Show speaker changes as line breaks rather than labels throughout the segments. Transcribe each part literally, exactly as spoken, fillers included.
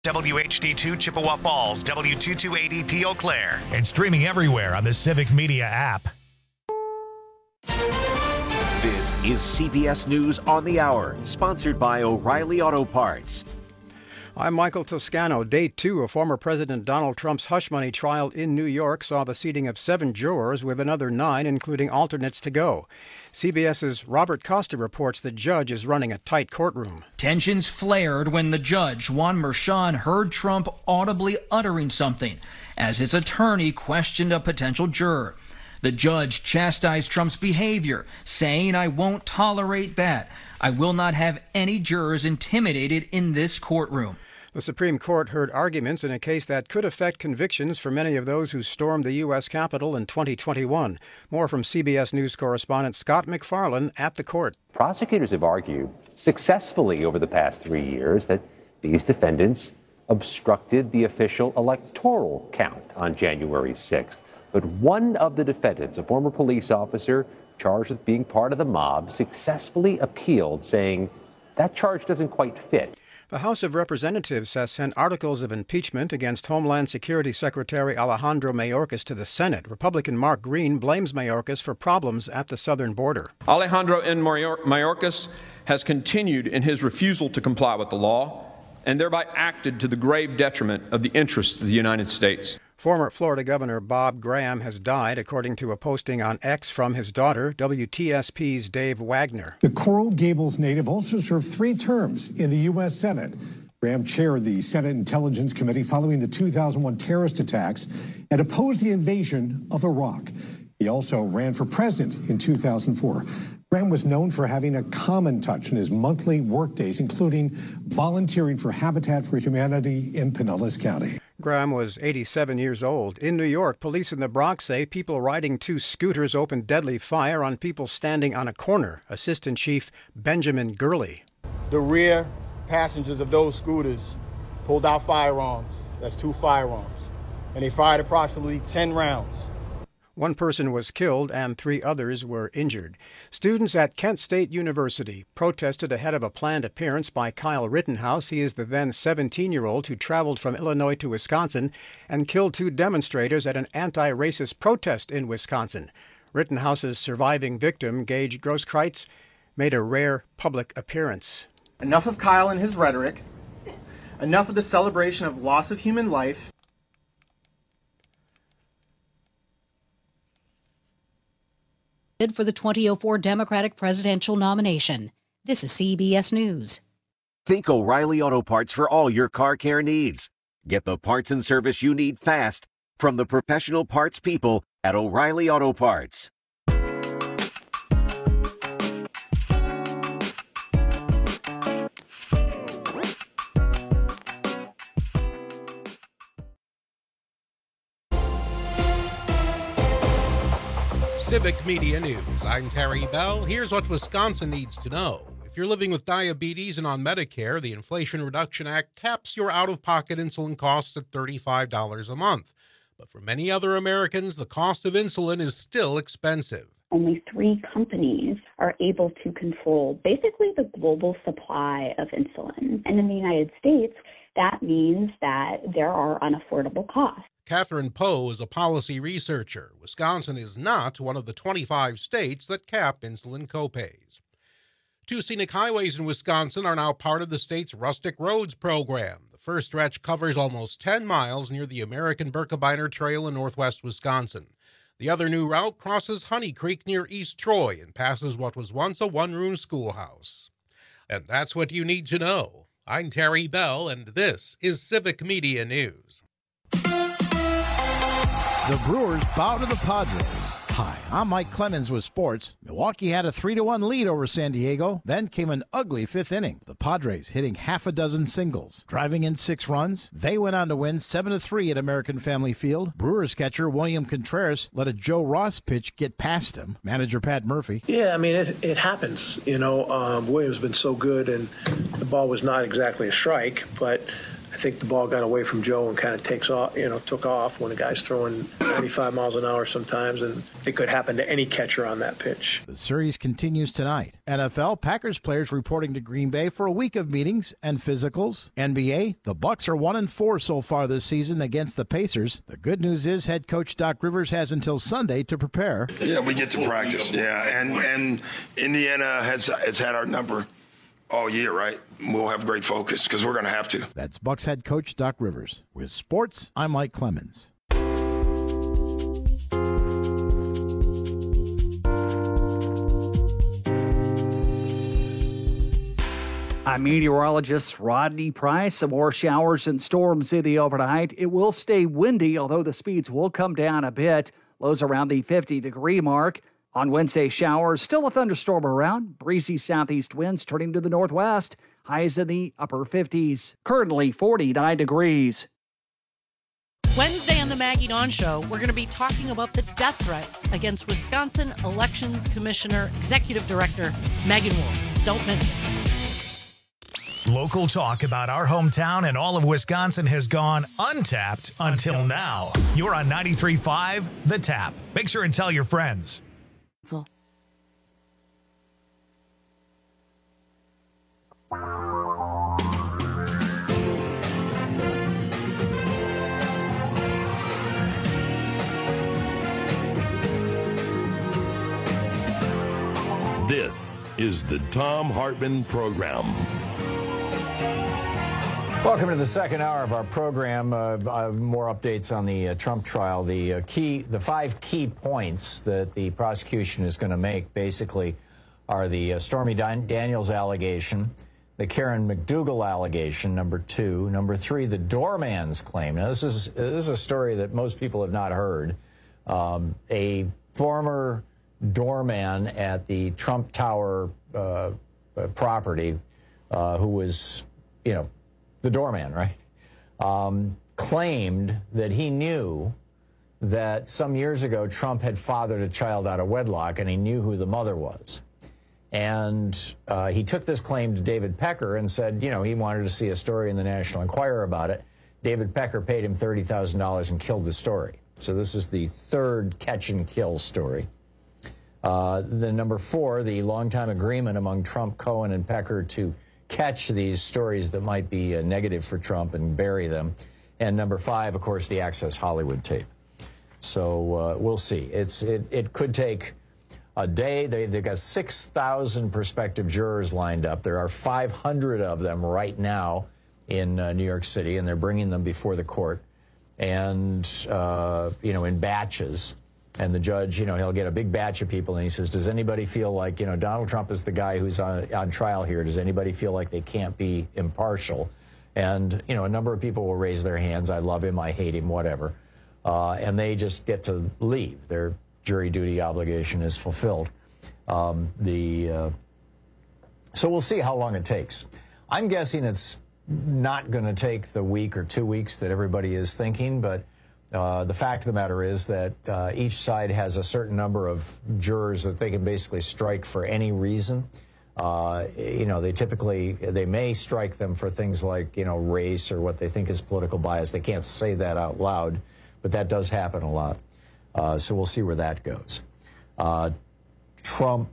W H D two Chippewa Falls, W two two eight zero P Eau Claire.
And streaming everywhere on the Civic Media app.
This is C B S News on the Hour, sponsored by O'Reilly Auto Parts.
I'm Michael Toscano. Day two of former President Donald Trump's hush money trial in New York saw the seating of seven jurors, with another nine, including alternates, to go. CBS's Robert Costa reports the judge is running a tight courtroom.
Tensions flared when the judge, Juan Merchan, heard Trump audibly uttering something as his attorney questioned a potential juror. The judge chastised Trump's behavior, saying, "I won't tolerate that. I will not have any jurors intimidated in this courtroom."
The Supreme Court heard arguments in a case that could affect convictions for many of those who stormed the U S Capitol in twenty twenty-one. More from C B S News correspondent Scott MacFarlane at the court.
Prosecutors have argued successfully over the past three years that these defendants obstructed the official electoral count on January sixth. But one of the defendants, a former police officer charged with being part of the mob, successfully appealed, saying that charge doesn't quite fit.
The House of Representatives has sent articles of impeachment against Homeland Security Secretary Alejandro Mayorkas to the Senate. Republican Mark Green blames Mayorkas for problems at the southern border.
Alejandro N. Mayorkas has continued in his refusal to comply with the law and thereby acted to the grave detriment of the interests of the United States.
Former Florida Governor Bob Graham has died, according to a posting on X from his daughter, W T S P's Dave Wagner.
The Coral Gables native also served three terms in the U S Senate. Graham chaired the Senate Intelligence Committee following the two thousand one terrorist attacks and opposed the invasion of Iraq. He also ran for president in two thousand four. Graham was known for having a common touch in his monthly workdays, including volunteering for Habitat for Humanity in Pinellas County.
Graham was eighty-seven years old. In New York, police in the Bronx say people riding two scooters opened deadly fire on people standing on a corner. Assistant Chief Benjamin Gurley.
The rear passengers of those scooters pulled out firearms. That's two firearms. And they fired approximately ten rounds.
One person was killed and three others were injured. Students at Kent State University protested ahead of a planned appearance by Kyle Rittenhouse. He is the then seventeen-year-old who traveled from Illinois to Wisconsin and killed two demonstrators at an anti-racist protest in Wisconsin. Rittenhouse's surviving victim, Gage Grosskreutz, made a rare public appearance.
Enough of Kyle and his rhetoric. Enough of the celebration of loss of human life.
For the twenty oh four Democratic presidential nomination. This is C B S News.
Think O'Reilly Auto Parts for all your car care needs. Get the parts and service you need fast from the professional parts people at O'Reilly Auto Parts.
Civic Media News. I'm Terry Bell. Here's what Wisconsin needs to know. If you're living with diabetes and on Medicare, the Inflation Reduction Act caps your out-of-pocket insulin costs at thirty-five dollars a month. But for many other Americans, the cost of insulin is still expensive.
Only three companies are able to control basically the global supply of insulin. And in the United States, that means that there are unaffordable costs.
Catherine Poe is a policy researcher. Wisconsin is not one of the twenty-five states that cap insulin copays. Two scenic highways in Wisconsin are now part of the state's Rustic Roads program. The first stretch covers almost ten miles near the American Birkebeiner Trail in northwest Wisconsin. The other new route crosses Honey Creek near East Troy and passes what was once a one-room schoolhouse. And that's what you need to know. I'm Terry Bell, and this is Civic Media News.
The Brewers bow to the Padres. Hi, I'm Mike Clemens with sports. Milwaukee had a three to one lead over San Diego. Then came an ugly fifth inning. The Padres hitting half a dozen singles, driving in six runs. They went on to win seven to three at American Family Field. Brewers catcher William Contreras let a Joe Ross pitch get past him. Manager Pat Murphy.
Yeah, I mean, it, it happens. You know, um, William's been so good, and the ball was not exactly a strike, but I think the ball got away from Joe and kind of takes off, you know, took off when the guy's throwing ninety-five miles an hour sometimes, and it could happen to any catcher on that pitch.
The series continues tonight. N F L, Packers players reporting to Green Bay for a week of meetings and physicals. N B A, the Bucks are one and four so far this season against the Pacers. The good news is head coach Doc Rivers has until Sunday to prepare.
Yeah, we get to practice. Yeah, and and Indiana has has had our number all year, right? We'll have great focus because we're going to have to.
That's Bucks head coach Doc Rivers. With sports, I'm Mike Clemens.
I'm meteorologist Rodney Price. Some more showers and storms in the overnight. It will stay windy, although the speeds will come down a bit. Lows around the fifty-degree mark. On Wednesday, showers, still a thunderstorm around. Breezy southeast winds turning to the northwest. Highs in the upper fifties. Currently forty-nine degrees.
Wednesday on the Maggie Dawn Show, we're going to be talking about the death threats against Wisconsin Elections Commissioner Executive Director Megan Wolf. Don't miss it.
Local talk about our hometown and all of Wisconsin has gone untapped until now. You're on ninety-three point five The Tap. Make sure and tell your friends.
So.
This is the Thom Hartmann Program.
Welcome to the second hour of our program. Uh, uh, more updates on the uh, Trump trial. The uh, key, the five key points that the prosecution is going to make basically are the uh, Stormy Dan- Daniels allegation, the Karen McDougal allegation, number two. Number three, the doorman's claim. Now, this is, this is a story that most people have not heard. Um, a former doorman at the Trump Tower uh, uh, property uh, who was, you know, the doorman, right, um, claimed that he knew that some years ago Trump had fathered a child out of wedlock, and he knew who the mother was. And uh, he took this claim to David Pecker and said, you know, he wanted to see a story in the National Enquirer about it. David Pecker paid him thirty thousand dollars and killed the story. So this is the third catch and kill story. Uh, the number four, the longtime agreement among Trump, Cohen, and Pecker to catch these stories that might be uh, negative for Trump and bury them. And number five, of course, the Access Hollywood tape. So uh, we'll see. It's it, it could take a day. They, they've got six thousand prospective jurors lined up. There are five hundred of them right now in uh, New York City, and they're bringing them before the court, and, uh, you know, in batches. And the judge, you know, he'll get a big batch of people, and he says, does anybody feel like, you know, Donald Trump is the guy who's on, on trial here. Does anybody feel like they can't be impartial? And, you know, a number of people will raise their hands. I love him. I hate him, whatever. Uh, and they just get to leave. Their jury duty obligation is fulfilled. Um, the uh, so we'll see how long it takes. I'm guessing it's not going to take the week or two weeks that everybody is thinking, but Uh, the fact of the matter is that uh, each side has a certain number of jurors that they can basically strike for any reason. Uh, you know, they typically, they may strike them for things like, you know, race or what they think is political bias. They can't say that out loud, but that does happen a lot. Uh, so we'll see where that goes. Uh, Trump,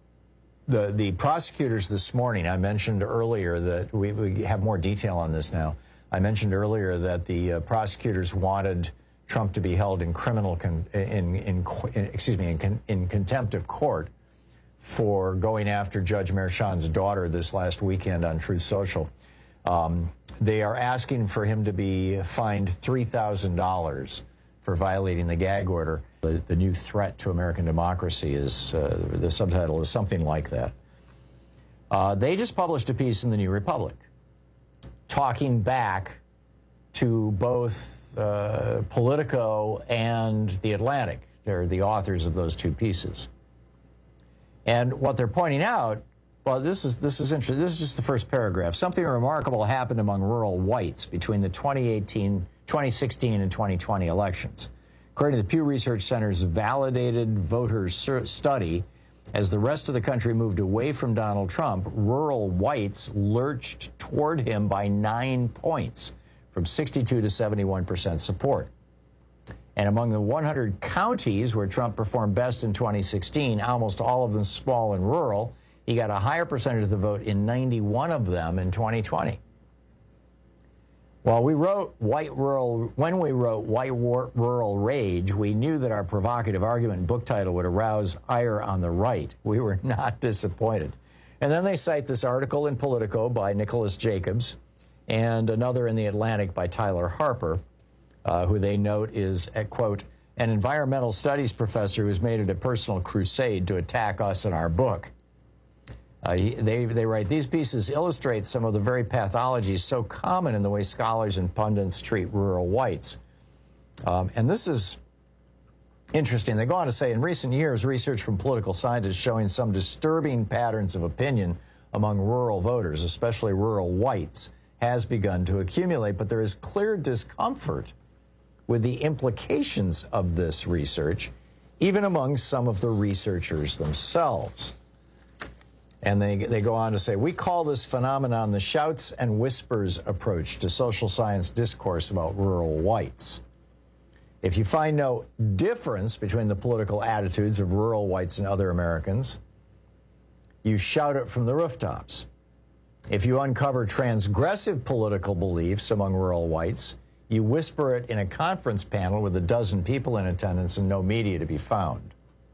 the, the prosecutors this morning, I mentioned earlier that we, we have more detail on this now. I mentioned earlier that the uh, prosecutors wanted Trump to be held in criminal, con in, in, in excuse me, in, con in contempt of court for going after Judge Merchan's daughter this last weekend on Truth Social. Um, they are asking for him to be fined three thousand dollars for violating the gag order. The, the new threat to American democracy is, uh, the subtitle is something like that. Uh, they just published a piece in the New Republic talking back to both uh, Politico and The Atlantic. They're the authors of those two pieces. And what they're pointing out, well, this is, this is interesting. This is just the first paragraph. Something remarkable happened among rural whites between the twenty eighteen, twenty sixteen, and twenty twenty elections. According to the Pew Research Center's validated voters study, as the rest of the country moved away from Donald Trump, rural whites lurched toward him by nine points, from sixty-two to seventy-one percent support. And among the one hundred counties where Trump performed best in twenty sixteen, almost all of them small and rural, he got a higher percentage of the vote in ninety-one of them in twenty twenty. While we wrote White Rural, when we wrote White Rural Rage, we knew that our provocative argument and book title would arouse ire on the right. We were not disappointed. And then they cite this article in Politico by Nicholas Jacobs and another in The Atlantic by Tyler Harper, uh, who they note is, at, quote, an environmental studies professor who's made it a personal crusade to attack us in our book. Uh, he, they, they write, these pieces illustrate some of the very pathologies so common in the way scholars and pundits treat rural whites. Um, and this is interesting. They go on to say, in recent years, research from political scientists showing some disturbing patterns of opinion among rural voters, especially rural whites, has begun to accumulate. But there is clear discomfort with the implications of this research, even among some of the researchers themselves. And they, they go on to say, we call this phenomenon the shouts and whispers approach to social science discourse about rural whites. If you find no difference between the political attitudes of rural whites and other Americans, you shout it from the rooftops. If you uncover transgressive political beliefs among rural whites, you whisper it in a conference panel with a dozen people in attendance and no media to be found.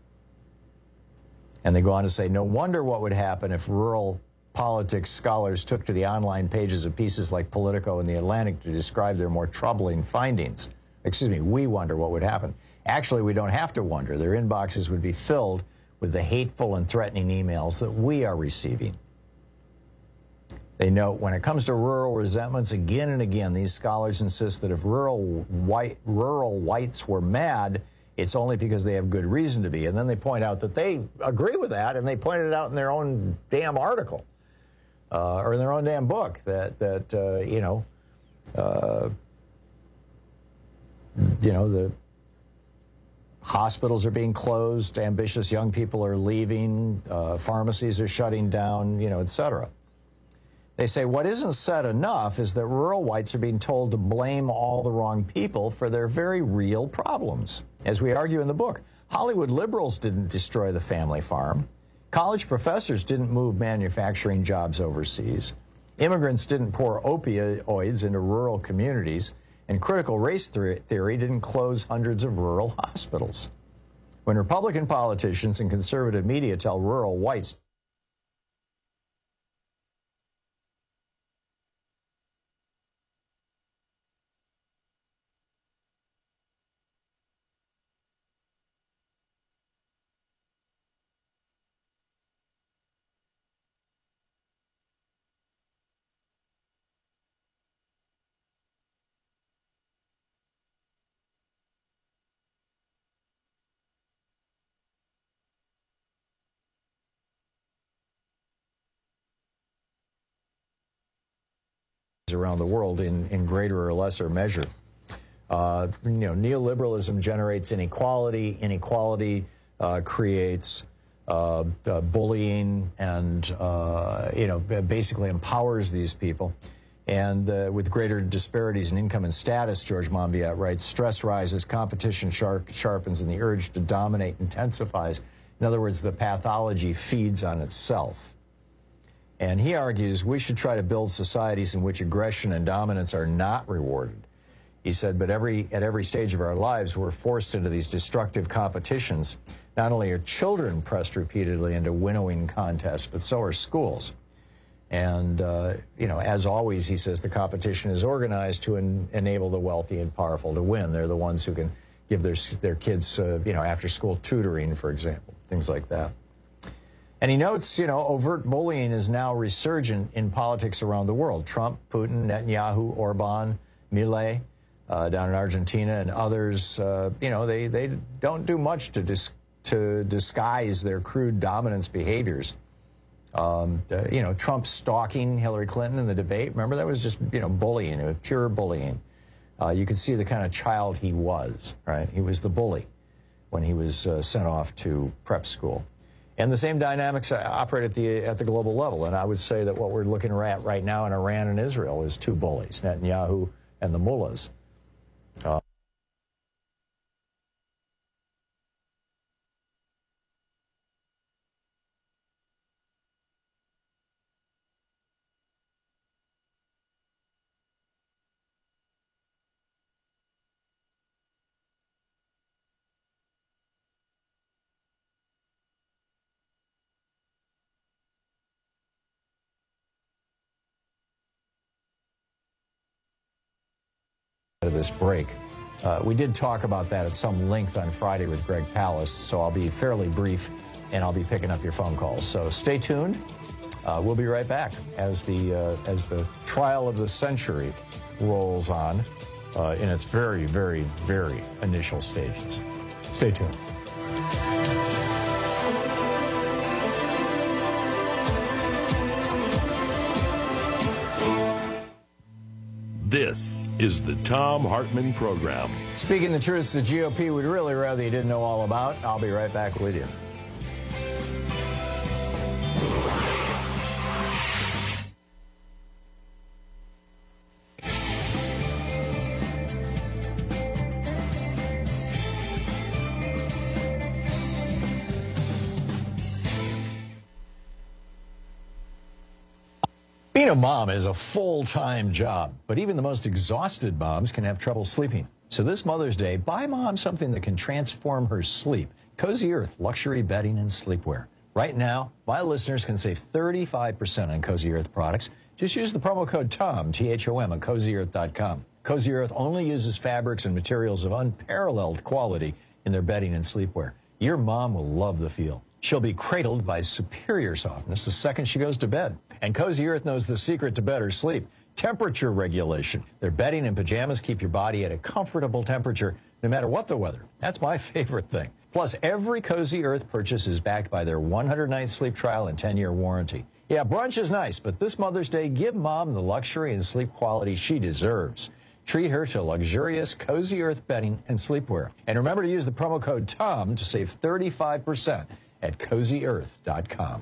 And they go on to say, no wonder what would happen if rural politics scholars took to the online pages of pieces like Politico and The Atlantic to describe their more troubling findings. Excuse me, we wonder what would happen. Actually, we don't have to wonder. Their inboxes would be filled with the hateful and threatening emails that we are receiving. They note, when it comes to rural resentments, again and again, these scholars insist that if rural white, rural whites were mad, it's only because they have good reason to be. And then they point out that they agree with that, and they pointed it out in their own damn article, uh, or in their own damn book, that, that uh, you know, uh, you know, the hospitals are being closed, ambitious young people are leaving, uh, pharmacies are shutting down, you know, et cetera. They say what isn't said enough is that rural whites are being told to blame all the wrong people for their very real problems. As we argue in the book, Hollywood liberals didn't destroy the family farm. College professors didn't move manufacturing jobs overseas. Immigrants didn't pour opioids into rural communities. And critical race theory didn't close hundreds of rural hospitals. When Republican politicians and conservative media tell rural whites around the world in, in greater or lesser measure. Uh, you know, neoliberalism generates inequality. Inequality uh, creates uh, uh, bullying and, uh, you know, basically empowers these people. And uh, with greater disparities in income and status, George Monbiot writes, stress rises, competition sharp, sharpens, and the urge to dominate intensifies. In other words, the pathology feeds on itself. And he argues we should try to build societies in which aggression and dominance are not rewarded. He said, but every, at every stage of our lives, we're forced into these destructive competitions. Not only are children pressed repeatedly into winnowing contests, but so are schools. And, uh, you know, as always, he says the competition is organized to en enable the wealthy and powerful to win. They're the ones who can give their, their kids, uh, you know, after-school tutoring, for example, things like that. And he notes, you know, overt bullying is now resurgent in politics around the world. Trump, Putin, Netanyahu, Orban, Milei, uh, down in Argentina, and others, uh, you know, they, they don't do much to, dis to disguise their crude dominance behaviors. Um, uh, you know, Trump stalking Hillary Clinton in the debate, remember, that was just, you know, bullying, it was pure bullying. Uh, you could see the kind of child he was, right? He was the bully when he was uh, sent off to prep school. And the same dynamics operate at the, at the global level. And I would say that what we're looking at right now in Iran and Israel is two bullies, Netanyahu and the mullahs. Uh, this break. Uh, we did talk about that at some length on Friday with Greg Palast, so I'll be fairly brief, and I'll be picking up your phone calls. So stay tuned. Uh, we'll be right back as the uh, as the trial of the century rolls on uh, in its very, very, very initial stages. Stay tuned.
This is the Thom Hartmann Program.
Speaking the truths the G O P would really rather you didn't know all about. I'll be right back with you. Being a mom is a full-time job, but even the most exhausted moms can have trouble sleeping. So this Mother's Day, buy mom something that can transform her sleep. Cozy Earth luxury bedding and sleepwear. Right now, my listeners can save thirty-five percent on Cozy Earth products. Just use the promo code TOM, T H O M, at cozy earth dot com. Cozy Earth only uses fabrics and materials of unparalleled quality in their bedding and sleepwear. Your mom will love the feel. She'll be cradled by superior softness the second she goes to bed. And Cozy Earth knows the secret to better sleep: temperature regulation. Their bedding and pajamas keep your body at a comfortable temperature no matter what the weather. That's my favorite thing. Plus, every Cozy Earth purchase is backed by their one hundred night sleep trial and ten year warranty. Yeah, brunch is nice, but this Mother's Day, give mom the luxury and sleep quality she deserves. Treat her to luxurious Cozy Earth bedding and sleepwear. And remember to use the promo code TOM to save thirty-five percent at cozy earth dot com.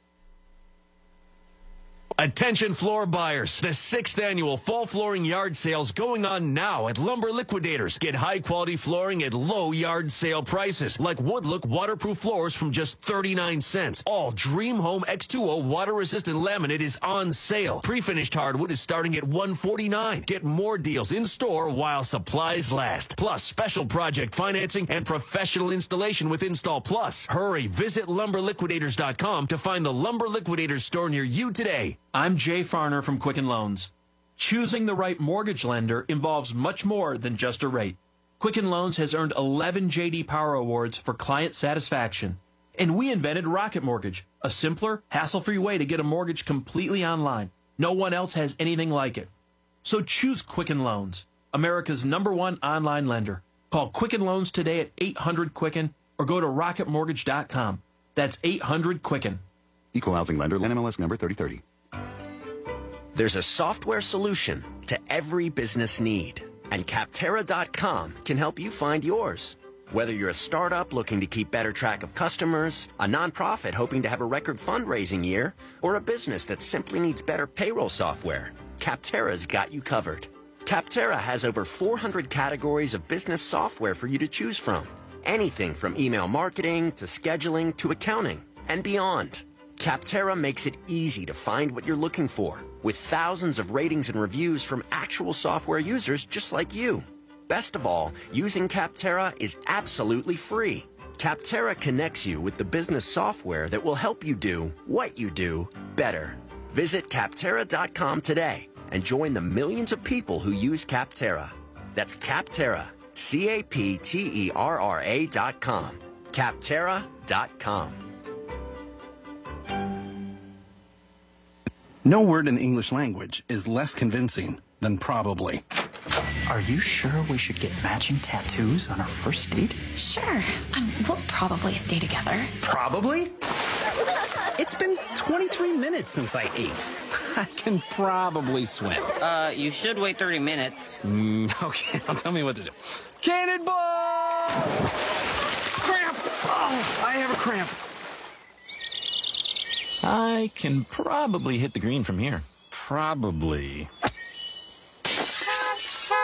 Attention floor buyers. The sixth annual fall flooring yard sale's going on now at Lumber Liquidators. Get high quality flooring at low yard sale prices, like Woodlook waterproof floors from just thirty-nine cents. All Dream Home X two O water resistant laminate is on sale. Pre-finished hardwood is starting at one forty-nine. Get more deals in store while supplies last. Plus special project financing and professional installation with Install Plus. Hurry, visit lumber liquidators dot com to find the Lumber Liquidators store near you today.
I'm Jay Farner from Quicken Loans. Choosing the right mortgage lender involves much more than just a rate. Quicken Loans has earned eleven J D Power Awards for client satisfaction. And we invented Rocket Mortgage, a simpler, hassle-free way to get a mortgage completely online. No one else has anything like it. So choose Quicken Loans, America's number one online lender. Call Quicken Loans today at eight hundred Quicken or go to rocket mortgage dot com. That's eight hundred Quicken.
Equal housing lender, N M L S number thirty thirty.
There's a software solution to every business need, and Capterra dot com can help you find yours. Whether you're a startup looking to keep better track of customers, a nonprofit hoping to have a record fundraising year, or a business that simply needs better payroll software, Capterra's got you covered. Capterra has over four hundred categories of business software for you to choose from. Anything from email marketing to scheduling to accounting and beyond. Capterra makes it easy to find what you're looking for, with thousands of ratings and reviews from actual software users just like you. Best of all, using Capterra is absolutely free. Capterra connects you with the business software that will help you do what you do better. Visit Capterra dot com today and join the millions of people who use Capterra. That's Capterra, C A P T E R R A dot com. Capterra dot com.
No word in the English language is less convincing than probably.
Are you sure we should get matching tattoos on our first date?
Sure. Um, we'll probably stay together.
Probably? It's been twenty-three minutes since I ate. I can probably swim.
Uh, you should wait thirty minutes.
Mm, okay, now tell me what to do. Cannonball! Cramp! Oh, I have a cramp.
I can probably hit the green from here.
Probably.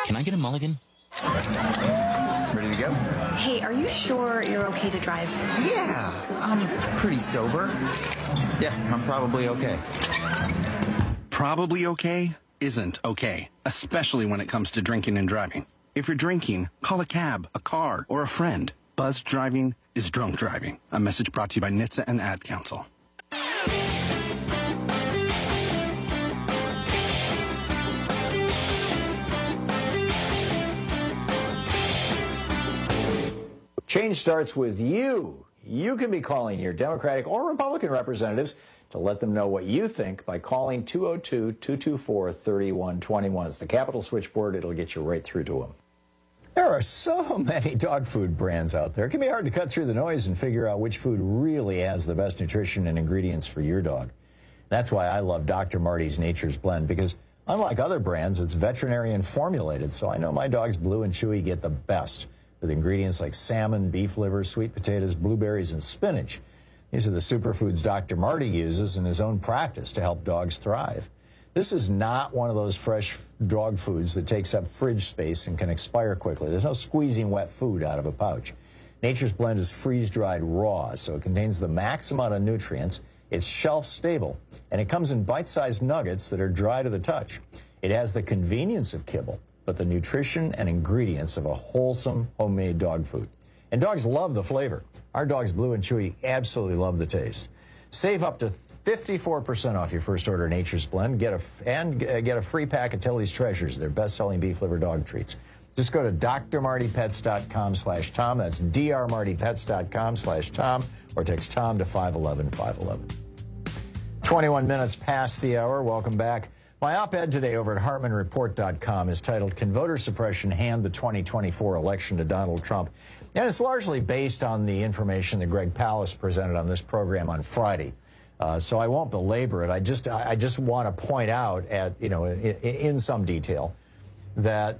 Can I get a mulligan?
Ready to go?
Hey, are you sure you're okay to drive?
Yeah, I'm pretty sober. Yeah, I'm probably okay.
Probably okay isn't okay, especially when it comes to drinking and driving. If you're drinking, call a cab, a car, or a friend. Buzzed driving is drunk driving. A message brought to you by N H T S A and Ad Council.
Change starts with you. You can be calling your Democratic or Republican representatives to let them know what you think by calling two oh two, two two four, three one two one. It's the Capitol switchboard. It'll get you right through to them. There are so many dog food brands out there. It can be hard to cut through the noise and figure out which food really has the best nutrition and ingredients for your dog. That's why I love Doctor Marty's Nature's Blend, because unlike other brands, it's veterinarian formulated, so I know my dogs Blue and Chewy get the best, with ingredients like salmon, beef liver, sweet potatoes, blueberries, and spinach. These are the superfoods Doctor Marty uses in his own practice to help dogs thrive. This is not one of those fresh dog foods that takes up fridge space and can expire quickly. There's no squeezing wet food out of a pouch. Nature's Blend is freeze-dried raw, so it contains the max amount of nutrients. It's shelf-stable, and it comes in bite-sized nuggets that are dry to the touch. It has the convenience of kibble, but the nutrition and ingredients of a wholesome homemade dog food. And dogs love the flavor. Our dogs Blue and Chewy absolutely love the taste. Save up to fifty-four percent off your first order of Nature's Blend, get a, and get a free pack of Tilly's Treasures, their best-selling beef liver dog treats. Just go to d r marty pets dot com slash Tom. That's d r marty pets dot com slash Tom, or text Tom to five one one, five one one. twenty-one minutes past the hour. Welcome back. My op-ed today over at hartman report dot com is titled, Can Voter Suppression Hand the twenty twenty-four Election to Donald Trump? And it's largely based on the information that Greg Palast presented on this program on Friday. Uh, so I won't belabor it. I just I just want to point out at, you know, in, in some detail that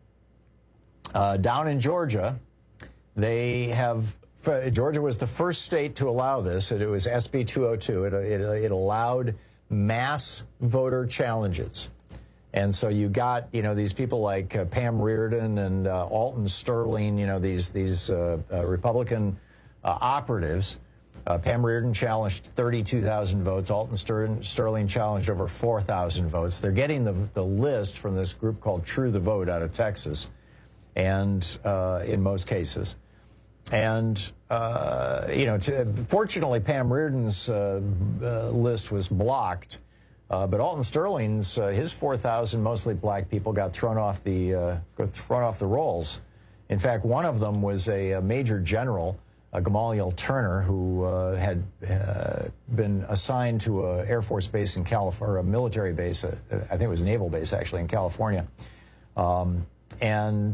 uh, down in Georgia, they have, Georgia was the first state to allow this. It, it was S B two oh two. It, it, it allowed mass voter challenges. And so you got, you know, these people like uh, Pam Reardon and uh, Alton Sterling, you know, these, these uh, uh, Republican uh, operatives. Uh, Pam Reardon challenged thirty-two thousand votes. Alton Ster Sterling challenged over four thousand votes. They're getting the, the list from this group called True the Vote out of Texas, and uh, in most cases. And, uh, you know, to, fortunately, Pam Reardon's uh, uh, list was blocked, uh, but Alton Sterling's, uh, his four thousand mostly black people got thrown off the, uh, got thrown off the rolls. In fact, one of them was a, a major general, Uh, Gamaliel Turner, who uh, had uh, been assigned to an Air Force base in California, or a military base, uh, I think it was a naval base actually in California. Um, and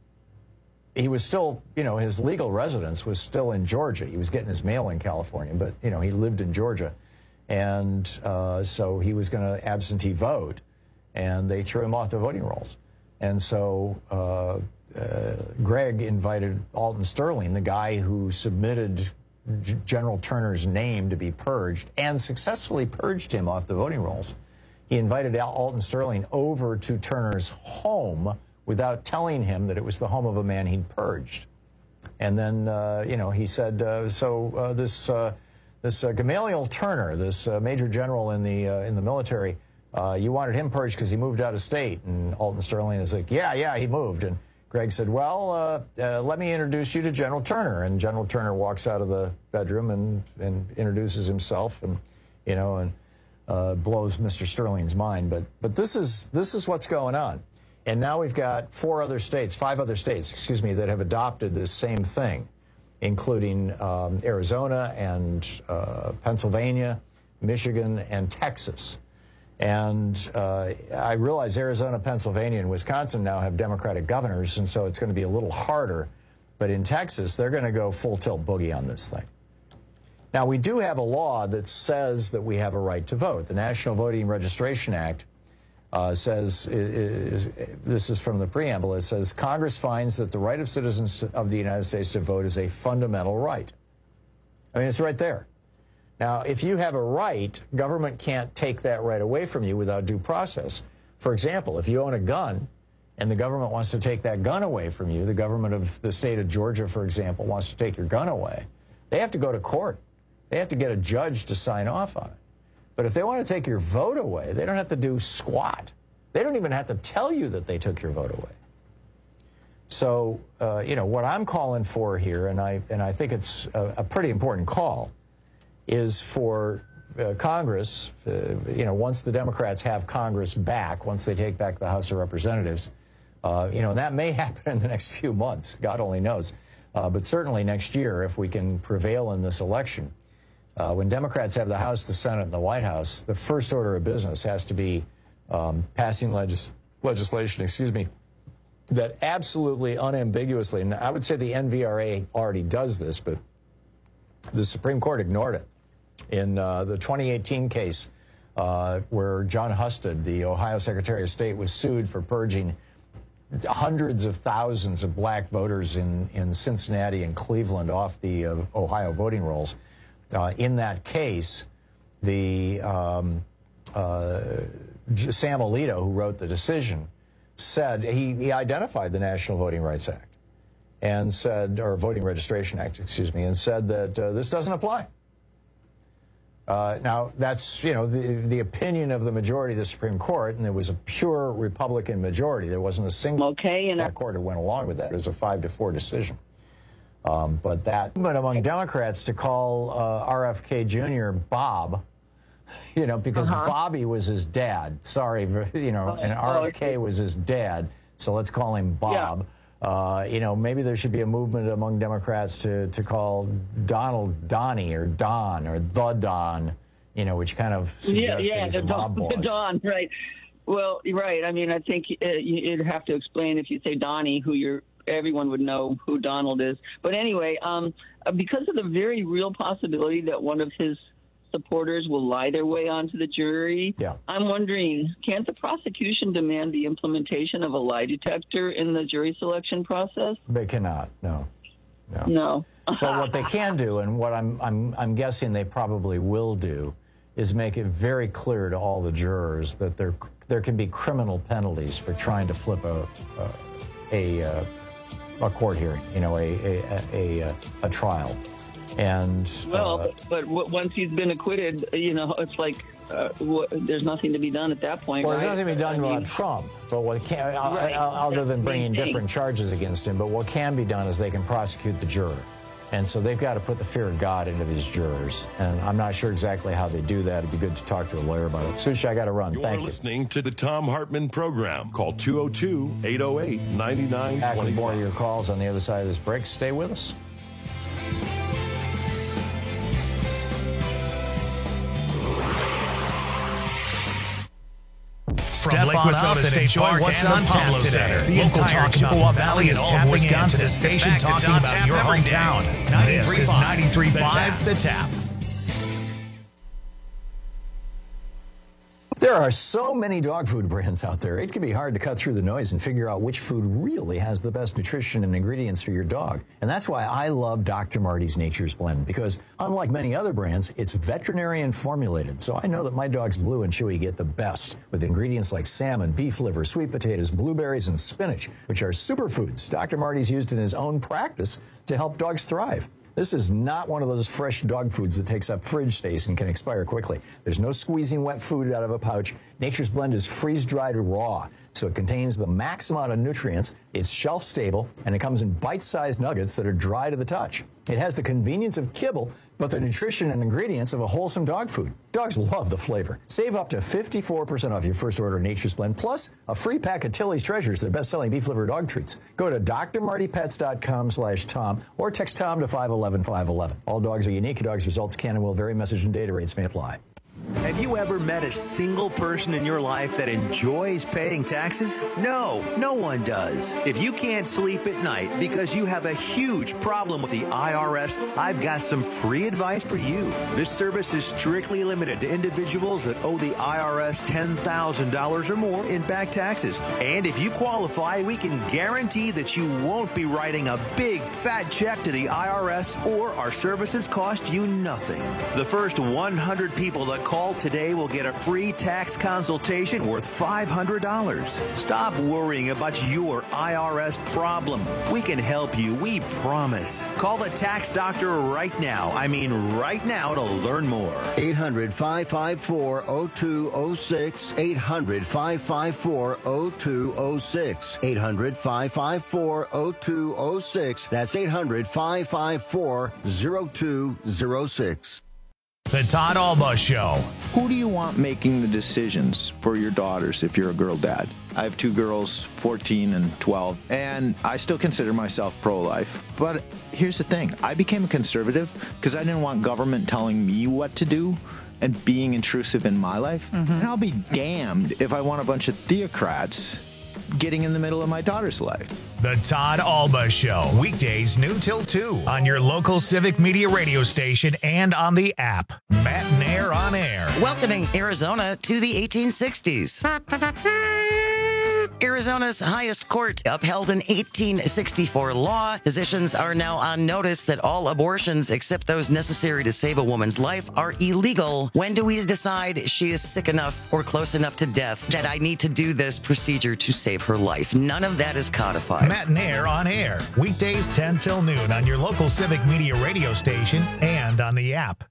he was still, you know, his legal residence was still in Georgia. He was getting his mail in California, but, you know, he lived in Georgia. And uh, so he was going to absentee vote, and they threw him off the voting rolls. And so uh, Uh, Greg invited Alton Sterling, the guy who submitted G General Turner's name to be purged and successfully purged him off the voting rolls. He invited Al Alton Sterling over to Turner's home without telling him that it was the home of a man he'd purged. And then, uh, you know, he said, uh, so uh, this uh, this uh, Gamaliel Turner, this uh, major general in the uh, in the military, uh, you wanted him purged because he moved out of state. And Alton Sterling is like, yeah, yeah, he moved. And Greg said, well, uh, uh, let me introduce you to General Turner. And General Turner walks out of the bedroom and, and introduces himself and, you know, and uh, blows Mister Sterling's mind. But, but this is, this is what's going on. And now we've got four other states, five other states, excuse me, that have adopted this same thing, including um, Arizona and uh, Pennsylvania, Michigan, and Texas. And uh, I realize Arizona, Pennsylvania, and Wisconsin now have Democratic governors, and so it's going to be a little harder. But in Texas, they're going to go full tilt boogie on this thing. Now, we do have a law that says that we have a right to vote. The National Voting Registration Act uh, says, is, is, this is from the preamble, it says, Congress finds that the right of citizens of the United States to vote is a fundamental right. I mean, it's right there. Now, if you have a right, government can't take that right away from you without due process. For example, if you own a gun and the government wants to take that gun away from you, the government of the state of Georgia, for example, wants to take your gun away, they have to go to court. They have to get a judge to sign off on it. But if they want to take your vote away, they don't have to do squat. They don't even have to tell you that they took your vote away. So, uh, you know, what I'm calling for here, and I, and I think it's a, a pretty important call, is for uh, Congress, uh, you know, once the Democrats have Congress back, once they take back the House of Representatives, uh, you know, and that may happen in the next few months, God only knows, uh, but certainly next year if we can prevail in this election. Uh, when Democrats have the House, the Senate, and the White House, the first order of business has to be um, passing legis legislation, excuse me, that absolutely unambiguously, and I would say the N V R A already does this, but the Supreme Court ignored it. In uh, the twenty eighteen case uh, where John Husted, the Ohio Secretary of State, was sued for purging hundreds of thousands of black voters in, in Cincinnati and Cleveland off the uh, Ohio voting rolls. Uh, in that case, the um, uh, Sam Alito, who wrote the decision, said he, he identified the National Voting Rights Act and said, or Voting Registration Act, excuse me, and said that uh, this doesn't apply. Uh, now, that's, you know, the, the opinion of the majority of the Supreme Court, and it was a pure Republican majority. There wasn't a single okay, and that court that went along with that. It was a five to four decision. Um, but that, but among Democrats to call uh, R F K Junior Bob, you know, because uh-huh. Bobby was his dad. Sorry, you know, and R F K was his dad, so let's call him Bob. Yeah. Uh, you know, maybe there should be a movement among Democrats to, to call Donald Donnie or Don or the Don, you know, which kind of suggests
yeah, yeah,
that he's a mob boss.
The Don, right. Well, right. I mean, I think uh, you'd have to explain if you say Donnie, who you're, everyone would know who Donald is. But anyway, um, because of the very real possibility that one of his supporters will lie their way onto the jury. Yeah. I'm wondering, can't the prosecution demand the implementation of a lie detector in the jury selection process?
They cannot. No. No.
No.
But what they can do, and what I'm I'm I'm guessing they probably will do, is make it very clear to all the jurors that there there can be criminal penalties for trying to flip a a a, a court hearing, you know, a a a, a, a trial. And
well,
uh,
but, but once he's been acquitted, you know, it's like uh, w there's nothing to be done at that point.
Well,
right?
there's nothing to be done I about mean, Trump, but what can right. other than bringing different charges against him, but what can be done is they can prosecute the juror, and so they've got to put the fear of God into these jurors. And I'm not sure exactly how they do that. It'd be good to talk to a lawyer about it. Sushi, I got to run.
You're
Thank you.
You're listening to the Thom Hartmann program. Call two oh two, eight oh eight, nine nine two five.
Back with more of your calls on the other side of this break. Stay with us.
Step Lake Wissota State Park what's on tap today. The entire Chippewa Valley is tapping into the station talking about your hometown. This is ninety-three point five The Tap.
There are so many dog food brands out there, it can be hard to cut through the noise and figure out which food really has the best nutrition and ingredients for your dog. And that's why I love Doctor Marty's Nature's Blend, because unlike many other brands, it's veterinarian formulated. So I know that my dogs Blue and Chewy get the best with ingredients like salmon, beef liver, sweet potatoes, blueberries, and spinach, which are superfoods Doctor Marty's used in his own practice to help dogs thrive. This is not one of those fresh dog foods that takes up fridge space and can expire quickly. There's no squeezing wet food out of a pouch. Nature's Blend is freeze-dried raw, so it contains the max amount of nutrients, it's shelf-stable, and it comes in bite-sized nuggets that are dry to the touch. It has the convenience of kibble, but the nutrition and ingredients of a wholesome dog food. Dogs love the flavor. Save up to fifty-four percent off your first order of Nature's Blend, plus a free pack of Tilly's Treasures, their best-selling beef liver dog treats. Go to D R marty pets dot com slash Tom or text Tom to five one one, five one one. All dogs are unique. Dogs' results can and will vary. Message and data rates may apply.
Have you ever met a single person in your life that enjoys paying taxes? No, no one does. If you can't sleep at night because you have a huge problem with the I R S, I've got some free advice for you. This service is strictly limited to individuals that owe the I R S ten thousand dollars or more in back taxes. And if you qualify, we can guarantee that you won't be writing a big fat check to the I R S, or our services cost you nothing. The first one hundred people that call Call today will get a free tax consultation worth five hundred dollars. Stop worrying about your I R S problem. We can help you, we promise. Call the tax doctor right now. I mean right now to learn more.
eight hundred, five five four, zero two zero six. eight hundred, five five four, zero two zero six. eight hundred, five five four, zero two zero six. That's eight hundred, five five four, zero two zero six.
The Todd Alba Show.
Who do you want making the decisions for your daughters if you're a girl dad? I have two girls, fourteen and twelve, and I still consider myself pro-life. But here's the thing. I became a conservative because I didn't want government telling me what to do and being intrusive in my life. Mm-hmm. And I'll be damned if I want a bunch of theocrats getting in the middle of my daughter's life.
The Todd Alba Show, weekdays noon till two on your local Civic Media radio station and on the app. Matt and Air on Air.
Welcoming Arizona to the eighteen sixties. Arizona's highest court upheld an eighteen sixty-four law. Physicians are now on notice that all abortions except those necessary to save a woman's life are illegal. When do we decide she is sick enough or close enough to death that I need to do this procedure to save her life? None of that is codified.
Matt and Air on Air, weekdays ten till noon on your local Civic Media radio station and on the app.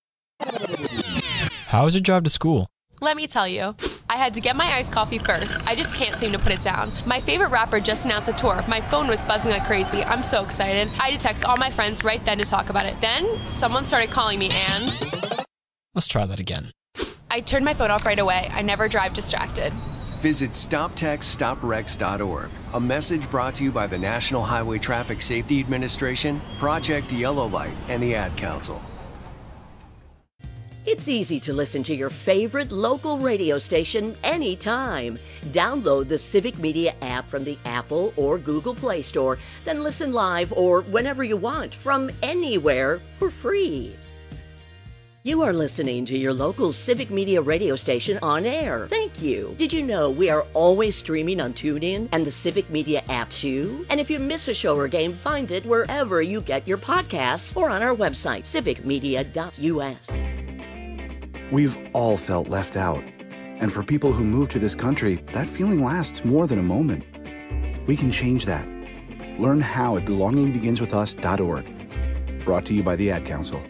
How was your drive to school?
Let me tell you, I had to get my iced coffee first. I just can't seem to put it down. My favorite rapper just announced a tour. My phone was buzzing like crazy. I'm so excited. I had to text all my friends right then to talk about it. Then, someone started calling me and...
Let's try that again.
I turned my phone off right away. I never drive distracted.
Visit stop text stop wrecks dot org. A message brought to you by the National Highway Traffic Safety Administration, Project Yellow Light, and the Ad Council.
It's easy to listen to your favorite local radio station anytime. Download the Civic Media app from the Apple or Google Play Store, then listen live or whenever you want from anywhere for free. You are listening to your local Civic Media radio station on air. Thank you. Did you know we are always streaming on TuneIn and the Civic Media app too? And if you miss a show or game, find it wherever you get your podcasts or on our website, civic media dot U S.
We've all felt left out. And for people who move to this country, that feeling lasts more than a moment. We can change that. Learn how at belonging begins with us dot org. Brought to you by the Ad Council.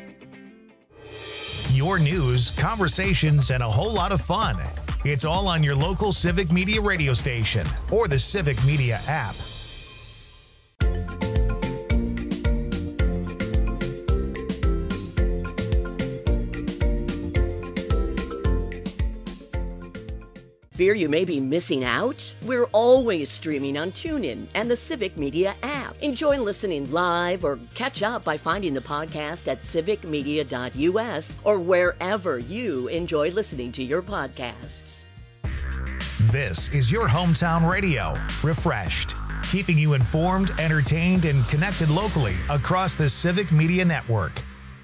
Your news, conversations, and a whole lot of fun. It's all on your local Civic Media radio station or the Civic Media app.
Fear you may be missing out? We're always streaming on TuneIn and the Civic Media app. Enjoy listening live or catch up by finding the podcast at civic media dot U S or wherever you enjoy listening to your podcasts.
This is your hometown radio, refreshed, keeping you informed, entertained, and connected locally across the Civic Media Network.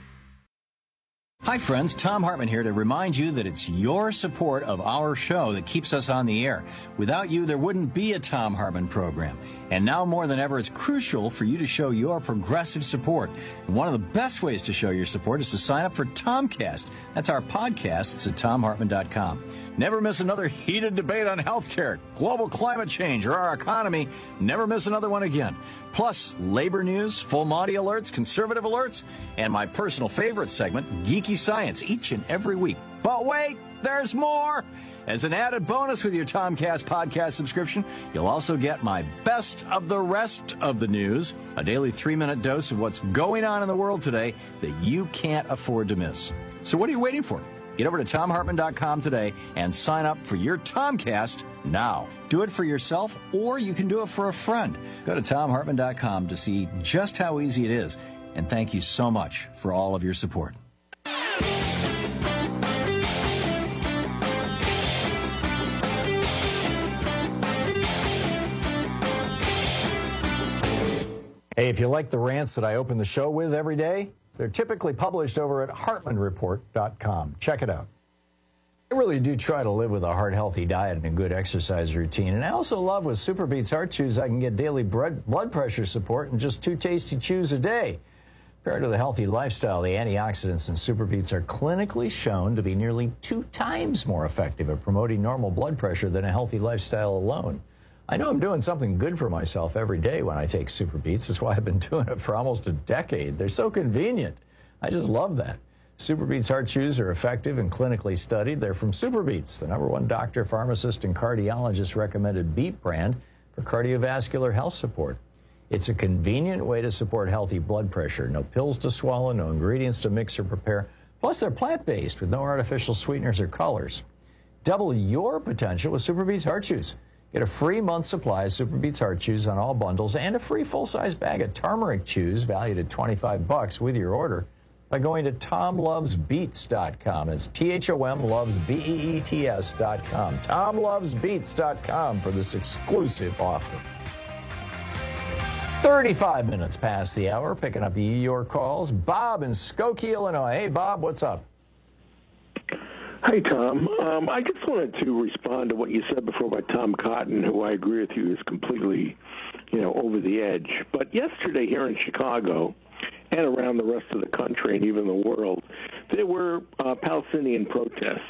Hi friends, Tom Hartman here to remind you that it's your support of our show that keeps us on the air. Without you, there wouldn't be a Tom Hartman program. And now more than ever, it's crucial for you to show your progressive support. And one of the best ways to show your support is to sign up for Tomcast. That's our podcast. It's at tom hartman dot com. Never miss another heated debate on healthcare, global climate change, or our economy. Never miss another one again. Plus, labor news, full Monty alerts, conservative alerts, and my personal favorite segment, Geeky Science, each and every week. But wait, there's more! As an added bonus with your Tomcast podcast subscription, you'll also get my best of the rest of the news, a daily three-minute dose of what's going on in the world today that you can't afford to miss. So what are you waiting for? Get over to tom hartman dot com today and sign up for your Tomcast now. Do it for yourself, or you can do it for a friend. Go to tom hartman dot com to see just how easy it is. And thank you so much for all of your support. Hey, if you like the rants that I open the show with every day, they're typically published over at hartman report dot com. Check it out. I really do try to live with a heart-healthy diet and a good exercise routine. And I also love with SuperBeets Heart Chews, I can get daily blood pressure support in just two tasty chews a day. Compared to the healthy lifestyle, the antioxidants in Super Beets are clinically shown to be nearly two times more effective at promoting normal blood pressure than a healthy lifestyle alone. I know I'm doing something good for myself every day when I take Super Beets. That's why I've been doing it for almost a decade. They're so convenient. I just love that. Super Beets Heart Chews are effective and clinically studied. They're from Super Beets, the number one doctor, pharmacist, and cardiologist recommended beet brand for cardiovascular health support. It's a convenient way to support healthy blood pressure. No pills to swallow, no ingredients to mix or prepare. Plus, they're plant-based with no artificial sweeteners or colors. Double your potential with Super Beets Heart Chews. Get a free month supply of Super Beets Heart Chews on all bundles and a free full-size bag of turmeric chews valued at twenty-five bucks with your order by going to tom loves beets dot com. It's T H O M loves B E E T S dot com. tom loves beets dot com for this exclusive offer. thirty-five minutes past the hour, picking up your calls. Bob in Skokie, Illinois. Hey, Bob, what's up?
Hi, Tom. Um, I just wanted to respond to what you said before about Tom Cotton, who I agree with you is completely, you know, over the edge. But yesterday here in Chicago and around the rest of the country and even the world, there were uh, Palestinian protests.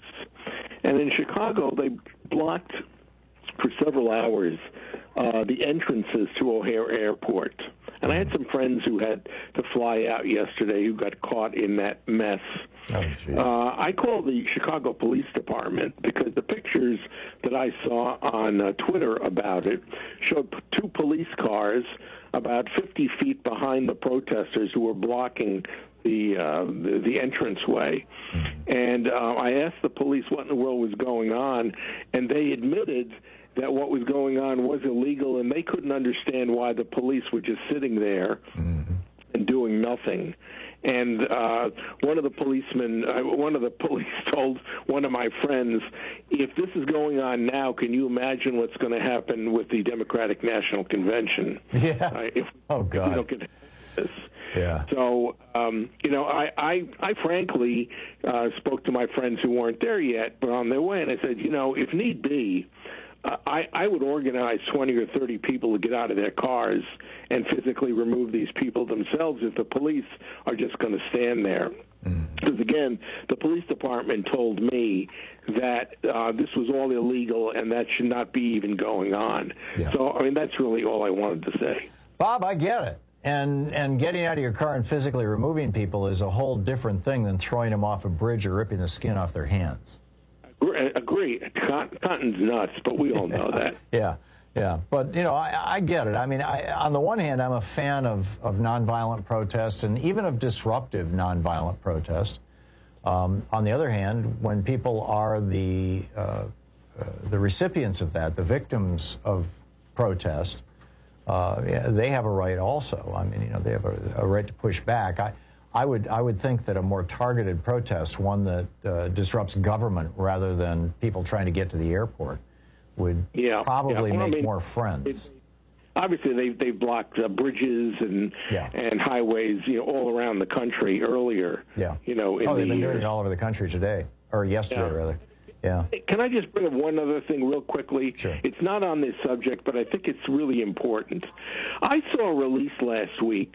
And in Chicago, they blocked for several hours uh, the entrances to O'Hare Airport. And I had some friends who had to fly out yesterday who got caught in that mess.
Oh,
uh, I called the Chicago Police Department because the pictures that I saw on uh, Twitter about it showed two police cars about fifty feet behind the protesters who were blocking the uh, the, the entranceway. And uh, I asked the police what in the world was going on, and they admitted that what was going on was illegal, and they couldn't understand why the police were just sitting there mm-hmm. and doing nothing. And uh, one of the policemen, uh, one of the police told one of my friends, if this is going on now, can you imagine what's going to happen with the Democratic National Convention?
Yeah.
Uh, if,
oh, God.
If we don't get this.
Yeah.
So, um, you know, I, I, I frankly uh, spoke to my friends who weren't there yet, but on their way, and I said, you know, if need be, Uh, I, I would organize twenty or thirty people to get out of their cars and physically remove these people themselves if the police are just going to stand there. Because, mm. again, the police department told me that uh, this was all illegal and that should not be even going on. Yeah. So, I mean, that's really all I wanted to say.
Bob, I get it. And, and getting out of your car and physically removing people is a whole different thing than throwing them off a bridge or ripping the skin off their hands.
Agree. Cotton's nuts, but we all know that.
Yeah, yeah. But, you know, I, I get it. I mean, I, on the one hand, I'm a fan of, of nonviolent protest and even of disruptive nonviolent protest. Um, on the other hand, when people are the, uh, uh, the recipients of that, the victims of protest, uh, yeah, they have a right also. I mean, you know, they have a, a right to push back. I, I would I would think that a more targeted protest, one that uh, disrupts government rather than people trying to get to the airport, would
yeah,
probably
yeah. Well,
make
I mean,
more friends.
It, obviously, they they blocked uh, bridges and
yeah.
and highways, you know, all around the country earlier.
Yeah.
You know, in
oh, they've
the
been
years.
doing it all over the country today, or yesterday
yeah.
rather. Yeah.
Can I just bring up one other thing real quickly?
Sure.
It's not on this subject, but I think it's really important. I saw a release last week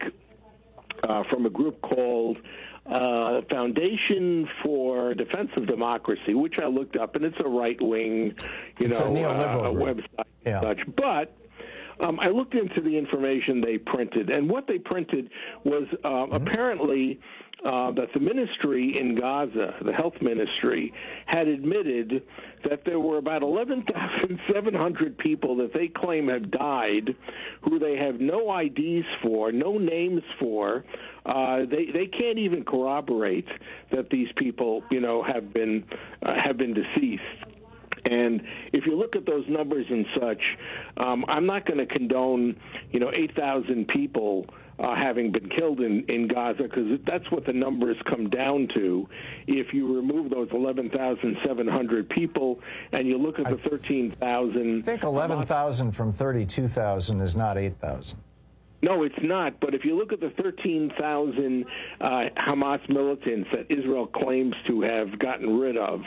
uh, from a group called Uh, Foundation for Defense of Democracy, which I looked up, and it's a right-wing, you
it's
know,
a neoliberal
uh, website
yeah.
and such. But um, I looked into the information they printed, and what they printed was uh, mm-hmm. apparently uh, that the ministry in Gaza, the health ministry, had admitted that there were about eleven thousand seven hundred people that they claim have died, who they have no I Ds for, no names for. Uh, they they can't even corroborate that these people, you know, have been uh, have been deceased. And if you look at those numbers and such, um, I'm not going to condone, you know, eight thousand people uh, having been killed in, in Gaza, because that's what the numbers come down to. If you remove those eleven thousand seven hundred people and you look at the thirteen thousand...
I think eleven thousand from thirty-two thousand is not eight thousand.
No, it's not. But if you look at the thirteen thousand uh, Hamas militants that Israel claims to have gotten rid of,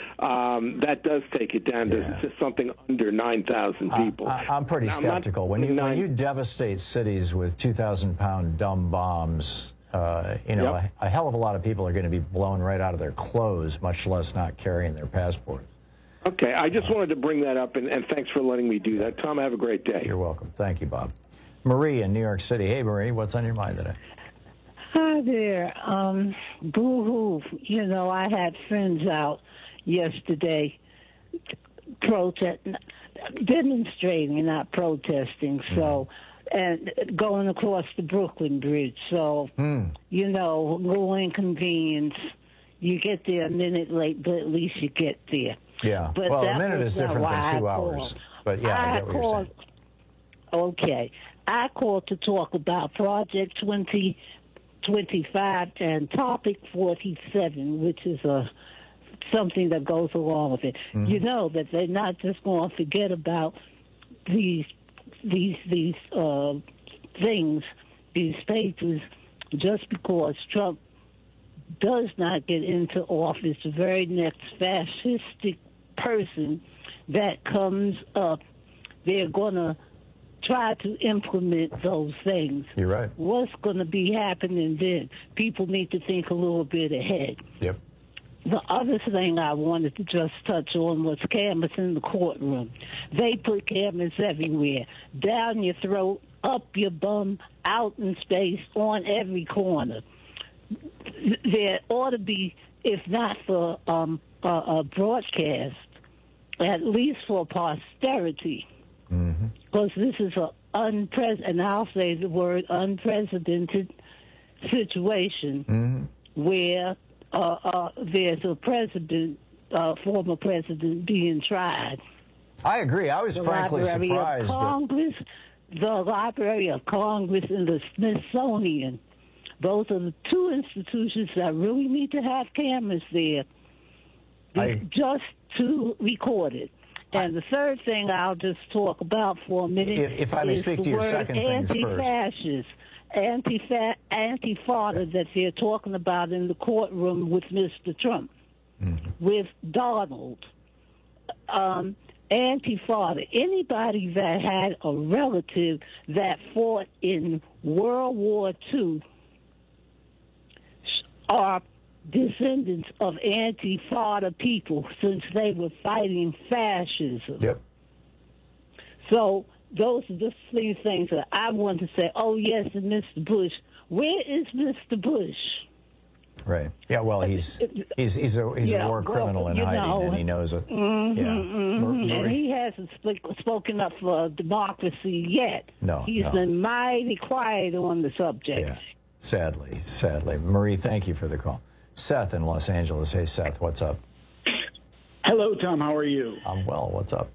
um, that does take it down yeah. to something under nine thousand people.
I, I, I'm pretty
now,
skeptical.
I'm
when you
nine,
when you devastate cities with two thousand pound dumb bombs uh, you know,
Yep.
a, a hell of a lot of people are going to be blown right out of their clothes, much less not carrying their passports.
Okay, I just wanted to bring that up, and, and thanks for letting me do that. Tom, have a great day.
You're welcome. Thank you, Bob. Marie in New York City. Hey, Marie, what's on your mind today?
Hi there. Um, boo-hoo. You know, I had friends out yesterday protest, demonstrating, not protesting, so, and going across the Brooklyn Bridge. So,
mm.
you know, no inconvenience. You get there a minute late, but at least you get there.
Yeah.
But
well, a
that
minute
was
is different
why
than two
I
hours.
called.
But yeah, I,
I
get what
called,
you're saying.
Okay. I called to talk about Project twenty twenty-five and Topic forty-seven, which is a something that goes along with it.
Mm-hmm.
You know that they're not just going to forget about these these these uh, things, these papers, just because Trump does not get into office. The very next fascistic person that comes up, they're going to try to implement those things.
You're right.
What's going to be happening then? People need to think a little bit ahead.
Yep.
The other thing I wanted to just touch on was cameras in the courtroom. They put cameras everywhere, down your throat, up your bum, out in space, on every corner. There ought to be, if not for um, a, a broadcast, at least for posterity. Because mm-hmm. this is an unprecedented, and I'll say the word unprecedented situation
mm-hmm.
where uh, uh, there's a president, uh, former president, being tried.
I agree. I was
the
frankly
Library
surprised.
Of Congress, that... The Library of Congress and the Smithsonian. Those are the two institutions that really need to have cameras there
I...
just to record it. And the third thing I'll just talk about for a minute
if, if I may
is
speak
the
to your
word
second things first.
Anti-fascist, anti-fa- anti-fada that they're talking about in the courtroom with Mister Trump,
mm-hmm.
with Donald. Um, anti-fada, anybody that had a relative that fought in World War Two are descendants of anti-fada people since they were fighting fascism.
Yep.
So those are just three things that I want to say. Oh, yes, and Mister Bush. Where is Mister Bush?
Right. Yeah, well, he's he's he's a he's
yeah,
a war criminal
well,
in hiding,
know,
and he knows it.
Mm-hmm,
yeah.
Mm-hmm. And he hasn't sp- spoken up for democracy yet.
No,
He's
no.
been mighty quiet on the subject.
Yeah. Sadly, sadly. Marie, thank you for the call. Seth in Los Angeles. Hey, Seth, what's up?
Hello, Tom. How are you?
I'm well. What's up?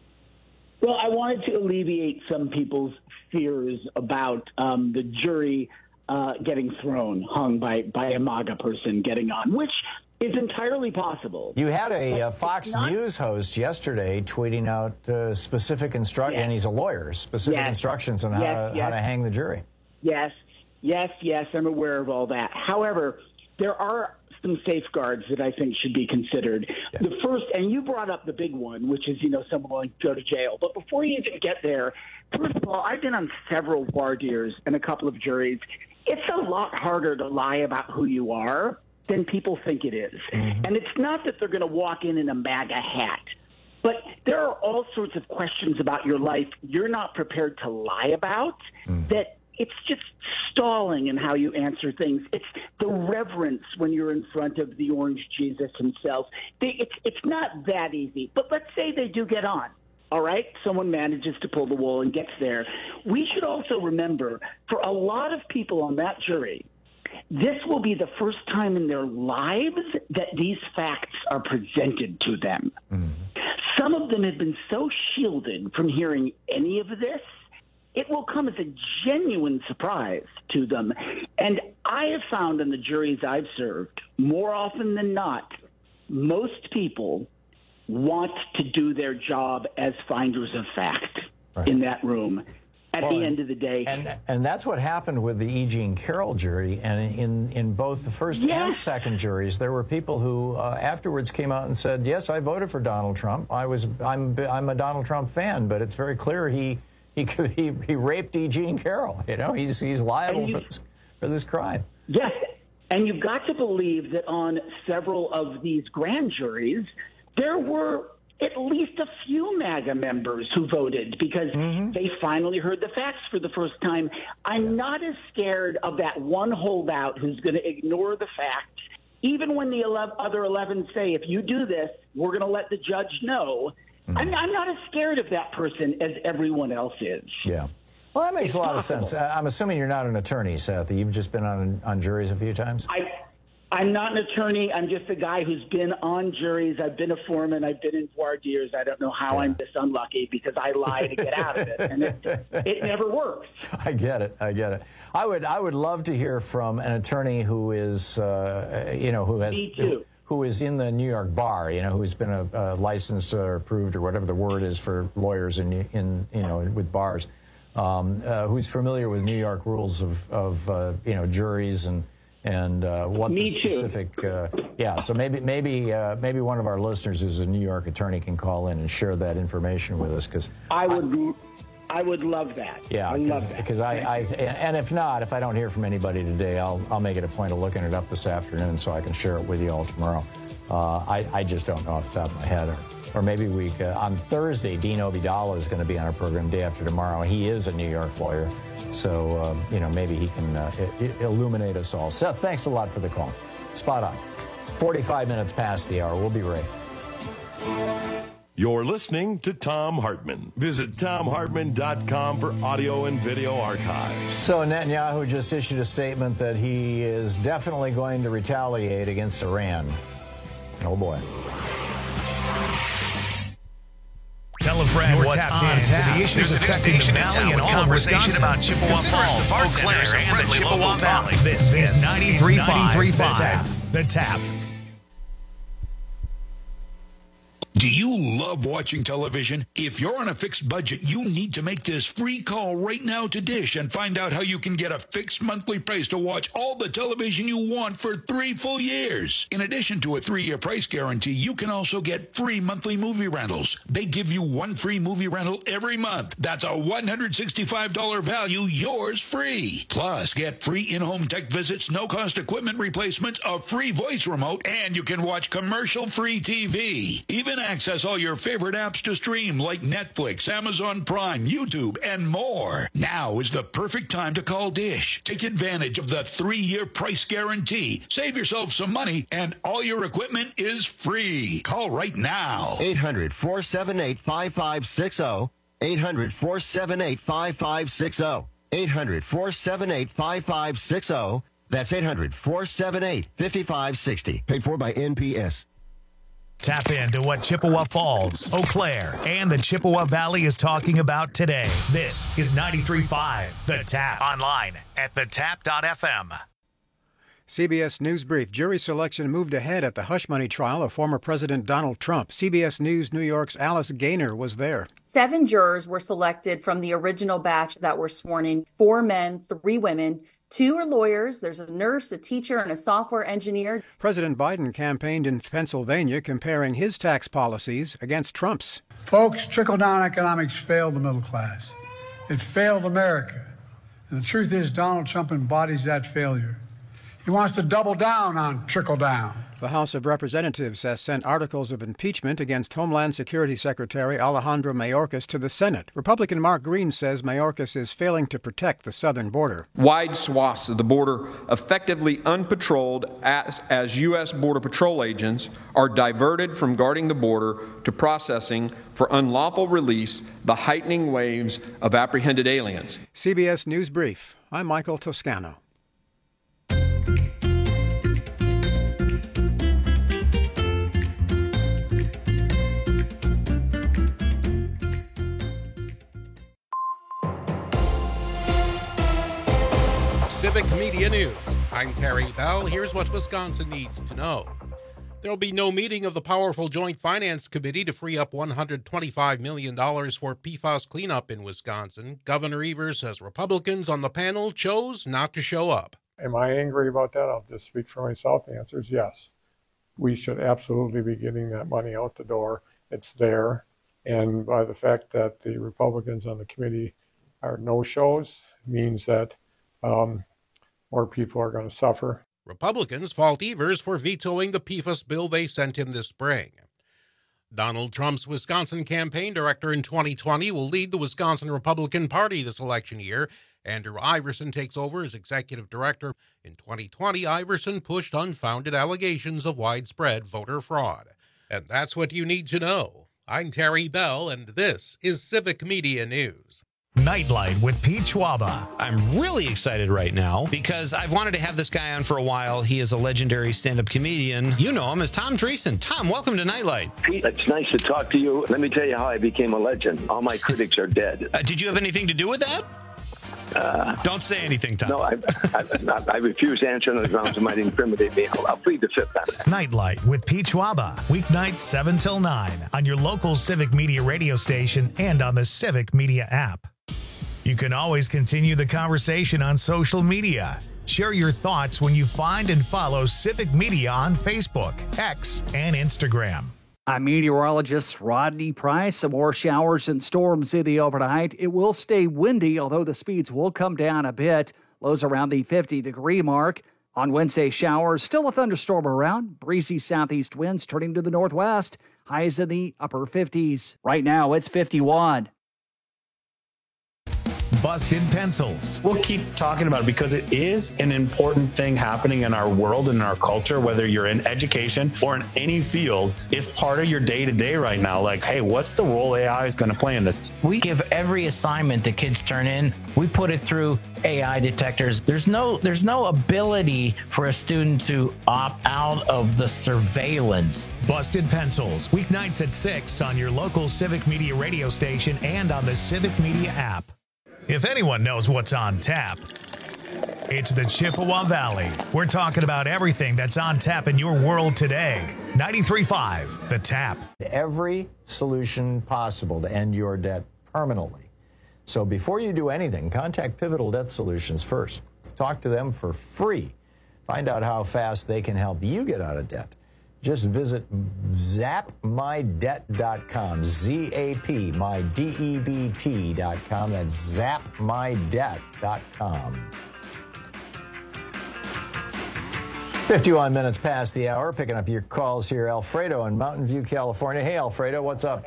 Well, I wanted to alleviate some people's fears about um, the jury uh, getting thrown, hung by, by a MAGA person getting on, which is entirely possible.
You had a uh, Fox not... News host yesterday tweeting out uh, specific instructions, yes. and he's a lawyer, specific
yes.
instructions on
yes,
how, to,
yes.
how to hang the jury.
Yes, yes, yes, I'm aware of all that. However, there are some safeguards that I think should be considered. Yeah. The first, and you brought up the big one, which is, you know, someone will go to jail. But before you even get there, first of all, I've been on several voir dires and a couple of juries. It's a lot harder to lie about who you are than people think it is. Mm-hmm. And it's not that they're going to walk in in a MAGA hat, but there are all sorts of questions about your life you're not prepared to lie about mm-hmm. that it's just stalling in how you answer things. It's the reverence when you're in front of the orange Jesus himself. They, it's, it's not that easy. But let's say they do get on. All right? Someone manages to pull the wool and gets there. We should also remember, for a lot of people on that jury, this will be the first time in their lives that these facts are presented to them. Mm-hmm. Some of them have been so shielded from hearing any of this, it will come as a genuine surprise to them. And I have found in the juries I've served, more often than not, most people want to do their job as finders of fact right. in that room. At well, the end of the day.
And and that's what happened with the E. Jean Carroll jury. And in, in both the first yes. and second juries, there were people who uh, afterwards came out and said, yes, I voted for Donald Trump. I was, I'm, I'm a Donald Trump fan, but it's very clear he... He, could, he he raped E. Jean Carroll. You know, he's he's liable for this. for this crime.
Yes, and you've got to believe that on several of these grand juries, there were at least a few MAGA members who voted because mm-hmm. they finally heard the facts for the first time. I'm not as scared of that one holdout who's going to ignore the facts, even when the eleven, other eleven say, if you do this, we're going to let the judge know. Mm-hmm. I'm, I'm not as scared of that person as everyone else is.
Yeah. Well, that makes
it's
a lot
possible.
of sense. I'm assuming you're not an attorney, Seth. You've just been on on juries a few times?
I, I'm not an attorney. I'm just a guy who's been on juries. I've been a foreman. I've been in voir dire. I don't know how yeah. I'm this unlucky because I lie to get out of it, and it, it never works.
I get it. I get it. I would I would love to hear from an attorney who is, uh, you know, who has
Me too.
Who, who is in the New York bar, you know, who's been a, a licensed or approved or whatever the word is for lawyers in in you know with bars, um, uh, who's familiar with New York rules of of uh, you know juries and. And uh, what
Me
the specific, uh, yeah. So maybe, maybe, uh, maybe one of our listeners who's a New York attorney can call in and share that information with us, because
I would, I, I would love that.
Yeah,
I love that.
Because I, I, and if not, if I don't hear from anybody today, I'll, I'll make it a point of looking it up this afternoon so I can share it with you all tomorrow. Uh, I, I just don't know off the top of my head, or, or maybe we uh, on Thursday, Dean Ovidala is going to be on our program day after tomorrow. He is a New York lawyer. So, uh, you know, maybe he can uh, I- illuminate us all. Seth, thanks a lot for the call. Spot on. forty-five minutes past the hour. We'll be right.
You're listening to Thom Hartmann. Visit Thom Hartmann dot com for audio and video archives.
So Netanyahu just issued a statement that he is definitely going to retaliate against Iran. Oh, boy.
Tell a friend
You're
what's
tapped
on
in
tap.
to the issues
There's a
affecting
new
the
station in
valley
town
and
with
all of
conversation
Wisconsin.
about Chippewa
Consider us
Falls,
the
Eau
bartenders
Claire,
and
and
the
the
Chippewa
Chippewa
Valley.
Valley. This is ninety-three point five The Tap. The Tap.
Do you love watching television? If you're on a fixed budget, you need to make this free call right now to Dish and find out how you can get a fixed monthly price to watch all the television you want for three full years. In addition to a three-year price guarantee, you can also get free monthly movie rentals. They give you one free movie rental every month. That's a one hundred sixty-five dollars value, yours free. Plus, get free in-home tech visits, no-cost equipment replacements, a free voice remote, and you can watch commercial-free T V. Even access all your favorite apps to stream like Netflix, Amazon Prime, YouTube, and more. Now is the perfect time to call Dish. Take advantage of the three-year price guarantee. Save yourself some money, and all your equipment is free. Call right now.
eight hundred, four seven eight, five five six zero. eight hundred, four seven eight, five five six zero. eight hundred, four seven eight, five five six zero. That's eight hundred, four seven eight, five five six zero. Paid for by N P S.
Tap into what Chippewa Falls, Eau Claire, and the Chippewa Valley is talking about today. This is ninety-three point five The Tap. Online at the tap dot f m.
C B S News Brief. Jury selection moved ahead at the hush money trial of former President Donald Trump. C B S News New York's Alice Gaynor was there.
Seven jurors were selected from the original batch that were sworn in. Four men, three women. Two are lawyers. There's a nurse, a teacher, and a software engineer.
President Biden campaigned in Pennsylvania comparing his tax policies against Trump's.
Folks, trickle-down economics failed the middle class. It failed America. And the truth is, Donald Trump embodies that failure. He wants to double down on trickle-down.
The House of Representatives has sent articles of impeachment against Homeland Security Secretary Alejandro Mayorkas to the Senate. Republican Mark Green says Mayorkas is failing to protect the southern border.
Wide swaths of the border effectively unpatrolled as, as U S Border Patrol agents are diverted from guarding the border to processing for unlawful release, the heightening waves of apprehended aliens.
C B S News Brief. I'm Michael Toscano.
Civic Media News. I'm Terry Bell. Here's what Wisconsin needs to know. There will be no meeting of the powerful Joint Finance Committee to free up one hundred twenty-five million dollars for P FAS cleanup in Wisconsin. Governor Evers says Republicans on the panel chose not to show up.
Am I angry about that? I'll just speak for myself. The answer is yes. We should absolutely be getting that money out the door. It's there. And by the fact that the Republicans on the committee are no-shows means that um, more people are going to suffer.
Republicans fault Evers for vetoing the P FAS bill they sent him this spring. Donald Trump's Wisconsin campaign director in twenty twenty will lead the Wisconsin Republican Party this election year. Andrew Iverson takes over as executive director. In twenty twenty, Iverson pushed unfounded allegations of widespread voter fraud. And that's what you need to know. I'm Terry Bell, and this is Civic Media News.
Nightlight with Pete Schwaba.
I'm really excited right now because I've wanted to have this guy on for a while. He is a legendary stand-up comedian. You know him as Tom Dreesen. Tom, welcome to Nightlight.
Pete, it's nice to talk to you. Let me tell you how I became a legend. All my critics are dead.
Uh, did you have anything to do with that?
Uh,
Don't say anything, Tom.
No, I, I, I refuse to answer on the grounds it might incriminate me. I'll, I'll plead the fifth then.
Nightlight with Pete Schwaba. Weeknights seven till nine on your local Civic Media radio station and on the Civic Media app. You can always continue the conversation on social media. Share your thoughts when you find and follow Civic Media on Facebook, X, and Instagram.
I'm meteorologist Rodney Price. Some more showers and storms in the overnight. It will stay windy, although the speeds will come down a bit. Lows around the fifty-degree mark. On Wednesday, showers, still a thunderstorm around. Breezy southeast winds turning to the northwest. Highs in the upper fifties. Right now, it's fifty-one.
Busted Pencils.
We'll keep talking about it because it is an important thing happening in our world and in our culture, whether you're in education or in any field. It's part of your day-to-day right now. Like, hey, what's the role A I is going to play in this?
We give every assignment the kids turn in, we put it through A I detectors. There's no, there's no ability for a student to opt out of the surveillance.
Busted Pencils, weeknights at six on your local Civic Media radio station and on the Civic Media app. If anyone knows what's on tap, it's the Chippewa Valley. We're talking about everything that's on tap in your world today. ninety-three point five, The Tap.
Every solution possible to end your debt permanently. So before you do anything, contact Pivotal Debt Solutions first. Talk to them for free. Find out how fast they can help you get out of debt. Just visit zap my debt dot com, Z A P, my D E B T dot com. That's zap my debt dot com. fifty-one minutes past the hour, picking up your calls here. Alfredo in Mountain View, California. Hey, Alfredo, what's up?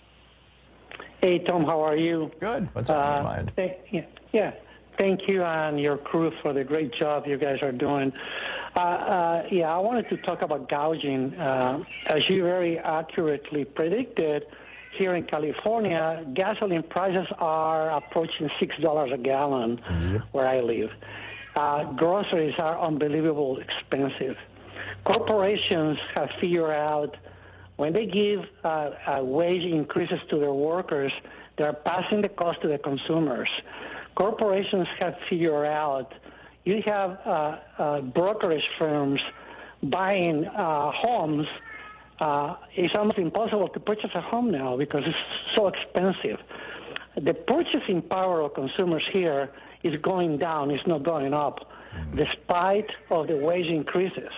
Hey, Tom, how are you?
Good. What's on uh, your mind?
Th- yeah, yeah, thank you and your crew for the great job you guys are doing. Uh, uh, yeah, I wanted to talk about gouging. Uh, as you very accurately predicted, here in California, gasoline prices are approaching six dollars a gallon mm-hmm. where I live. Uh, groceries are unbelievably expensive. Corporations have figured out when they give uh, uh, wage increases to their workers, they're passing the cost to the consumers. Corporations have figured out you have uh, uh, brokerage firms buying uh, homes. Uh, it's almost impossible to purchase a home now because it's so expensive. The purchasing power of consumers here is going down. It's not going up, despite of the wage increases.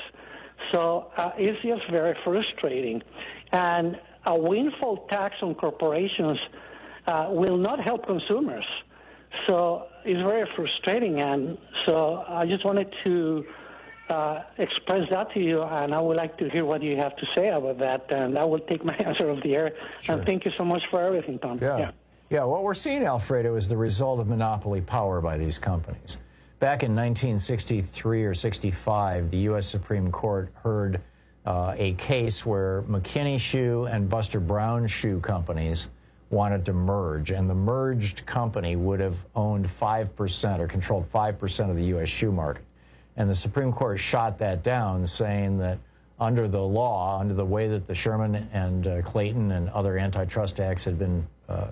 So uh, it's just very frustrating. And a windfall tax on corporations uh, will not help consumers. So it's very frustrating, and so I just wanted to uh, express that to you, and I would like to hear what you have to say about that, and I will take my answer off the air. Sure. And thank you so much for everything, Tom.
Yeah. yeah. Yeah, what we're seeing, Alfredo, is the result of monopoly power by these companies. Back in nineteen sixty-three or sixty-five, the U S Supreme Court heard uh, a case where McKinney Shoe and Buster Brown Shoe companies wanted to merge, and the merged company would have owned five percent or controlled five percent of the U S shoe market. And the Supreme Court shot that down, saying that under the law, under the way that the Sherman and uh, Clayton and other antitrust acts had been uh,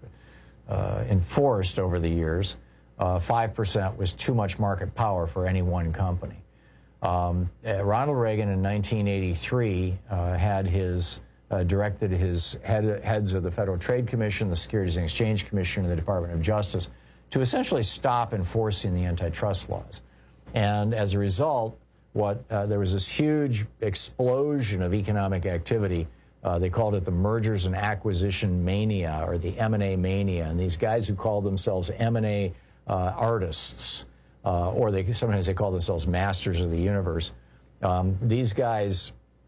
uh, enforced over the years, uh, five percent was too much market power for any one company. Um, uh, Ronald Reagan in nineteen eighty-three uh, had his Uh, directed his head, heads of the Federal Trade Commission, the Securities and Exchange Commission, and the Department of Justice to essentially stop enforcing the antitrust laws. And as a result, what uh, there was this huge explosion of economic activity. Uh, they called it the mergers and acquisition mania, or the M and A mania. And these guys who called themselves M and A uh, artists uh, or they sometimes they call themselves masters of the universe. Um, these guys,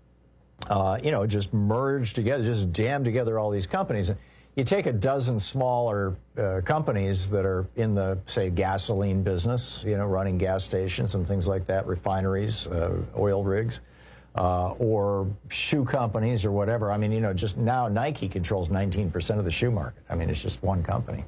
uh, you know, just merge together, just jam together all these companies. You take a dozen smaller uh, companies that are in the, say, gasoline business, you know, running gas stations and things like that, refineries, uh, oil rigs, uh, or shoe companies or whatever. I mean, you know, just now Nike controls nineteen percent of the shoe market. I mean, it's just one company.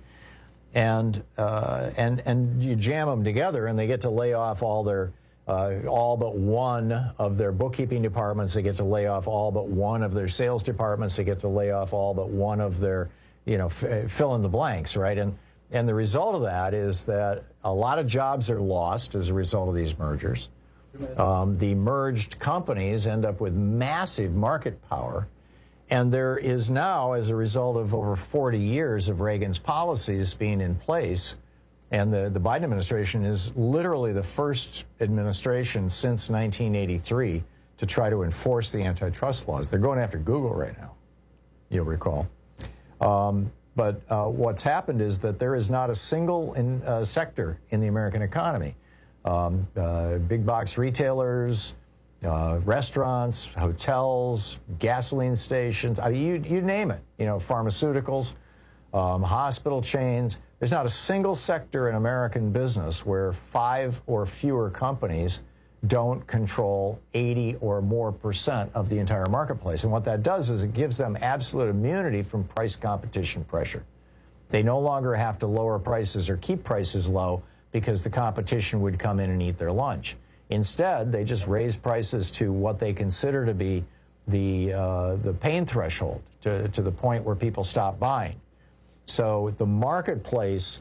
And, uh, and, and you jam them together and they get to lay off all their, uh, all but one of their bookkeeping departments. They get to lay off all but one of their sales departments. They get to lay off all but one of their, you know, f- fill in the blanks, right? And, and the result of that is that a lot of jobs are lost as a result of these mergers. Um, the merged companies end up with massive market power. And there is now, as a result of over forty years of Reagan's policies being in place, and the, the Biden administration is literally the first administration since nineteen eighty-three to try to enforce the antitrust laws. They're going after Google right now, you'll recall. Um, but uh, what's happened is that there is not a single in, uh, sector in the American economy. Um, uh, big box retailers, uh, restaurants, hotels, gasoline stations, I mean, you, you name it, you know, pharmaceuticals, um, hospital chains. There's not a single sector in American business where five or fewer companies don't control eighty or more percent of the entire marketplace. And what that does is it gives them absolute immunity from price competition pressure. They no longer have to lower prices or keep prices low because the competition would come in and eat their lunch. Instead, they just raise prices to what they consider to be the, uh, the pain threshold, to, to the point where people stop buying. So the marketplace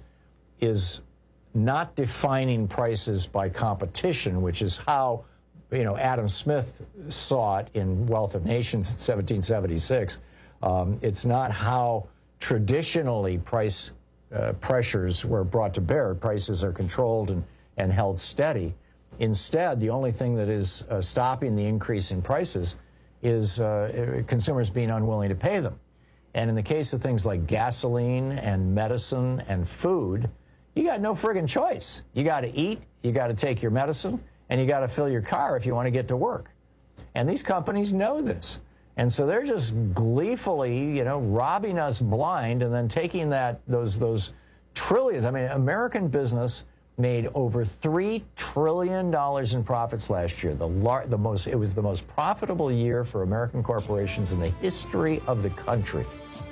is not defining prices by competition, which is how, you know, Adam Smith saw it in Wealth of Nations in seventeen seventy-six. Um, it's not how traditionally price uh, pressures were brought to bear. Prices are controlled and, and held steady. Instead, the only thing that is uh, stopping the increase in prices is uh, consumers being unwilling to pay them. And in the case of things like gasoline and medicine and food, you got no friggin' choice. You got to eat, you got to take your medicine, and you got to fill your car if you want to get to work. And these companies know this. And so they're just gleefully, you know, robbing us blind and then taking that, those, those trillions. I mean, American business made over three trillion dollars in profits last year. The, lar- the most, it was the most profitable year for American corporations in the history of the country.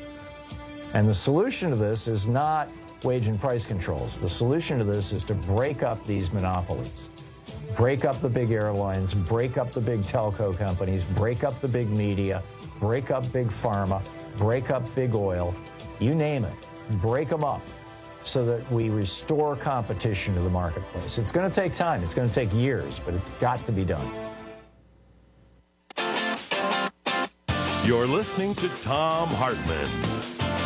And the solution to this is not wage and price controls. The solution to this is to break up these monopolies. Break up the big airlines, break up the big telco companies, break up the big media, break up big pharma, break up big oil, you name it. Break them up so that we restore competition to the marketplace. It's going to take time. It's going to take years, but it's got to be done.
You're listening to Thom Hartmann.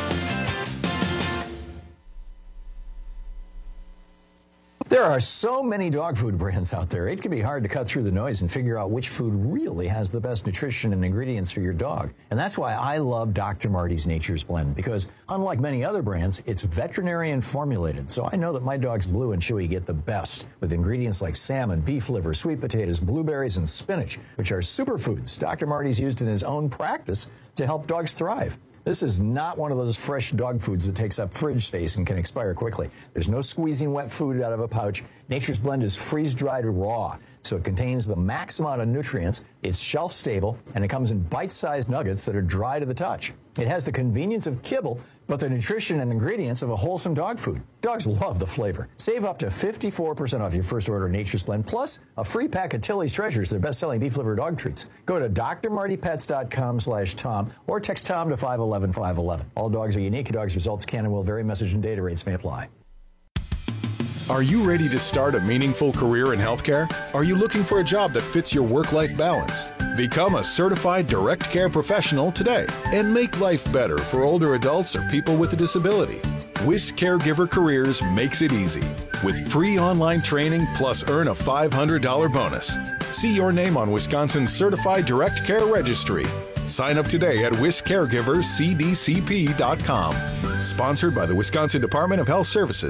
There are so many dog food brands out there, it can be hard to cut through the noise and figure out which food really has the best nutrition and ingredients for your dog. And that's why I love Doctor Marty's Nature's Blend, because unlike many other brands, it's veterinarian formulated. So I know that my dogs Blue and Chewy get the best with ingredients like salmon, beef liver, sweet potatoes, blueberries, and spinach, which are superfoods Doctor Marty's used in his own practice to help dogs thrive. This is not one of those fresh dog foods that takes up fridge space and can expire quickly. There's no squeezing wet food out of a pouch. Nature's Blend is freeze-dried raw, so it contains the max amount of nutrients, it's shelf-stable, and it comes in bite-sized nuggets that are dry to the touch. It has the convenience of kibble, but the nutrition and ingredients of a wholesome dog food. Dogs love the flavor. Save up to fifty-four percent off your first order of Nature's Blend, plus a free pack of Tilly's Treasures, their best-selling beef liver dog treats. Go to drmartypets.com slash Tom or text Tom to five one one five one one. All dogs are unique. Your dog's results can and will vary. Message and data rates may apply.
Are you ready to start a meaningful career in healthcare? Are you looking for a job that fits your work-life balance? Become a certified direct care professional today and make life better for older adults or people with a disability. WIS Caregiver Careers makes it easy with free online training plus earn a five hundred dollars bonus. See your name on Wisconsin's Certified Direct Care Registry. Sign up today at wis caregivers c d c p dot com. Sponsored by the Wisconsin Department of Health Services.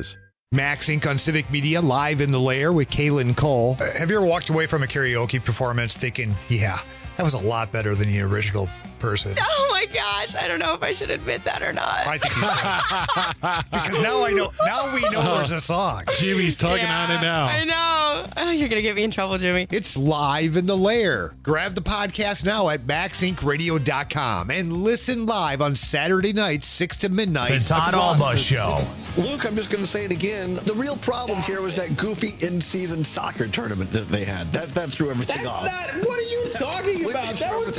Max Incorporated on Civic Media, live in the lair with Kaylin Cole.
Uh, have you ever walked away from a karaoke performance thinking, yeah, that was a lot better than the original person?
Oh my gosh, I don't know if I should admit that or not.
I think you should. Because now I know, now we know there's a song.
Jimmy's talking
Yeah,
on it now.
I know. Oh, you're going to get me in trouble, Jimmy.
It's live in the lair. Grab the podcast now at max inc radio dot com and listen live on Saturday nights, six to midnight.
The Todd Alba Show.
Luke, I'm just going to say it again. The real problem here was that goofy in-season soccer tournament that they had. That that threw everything
That's
off.
not. What are you talking about? That was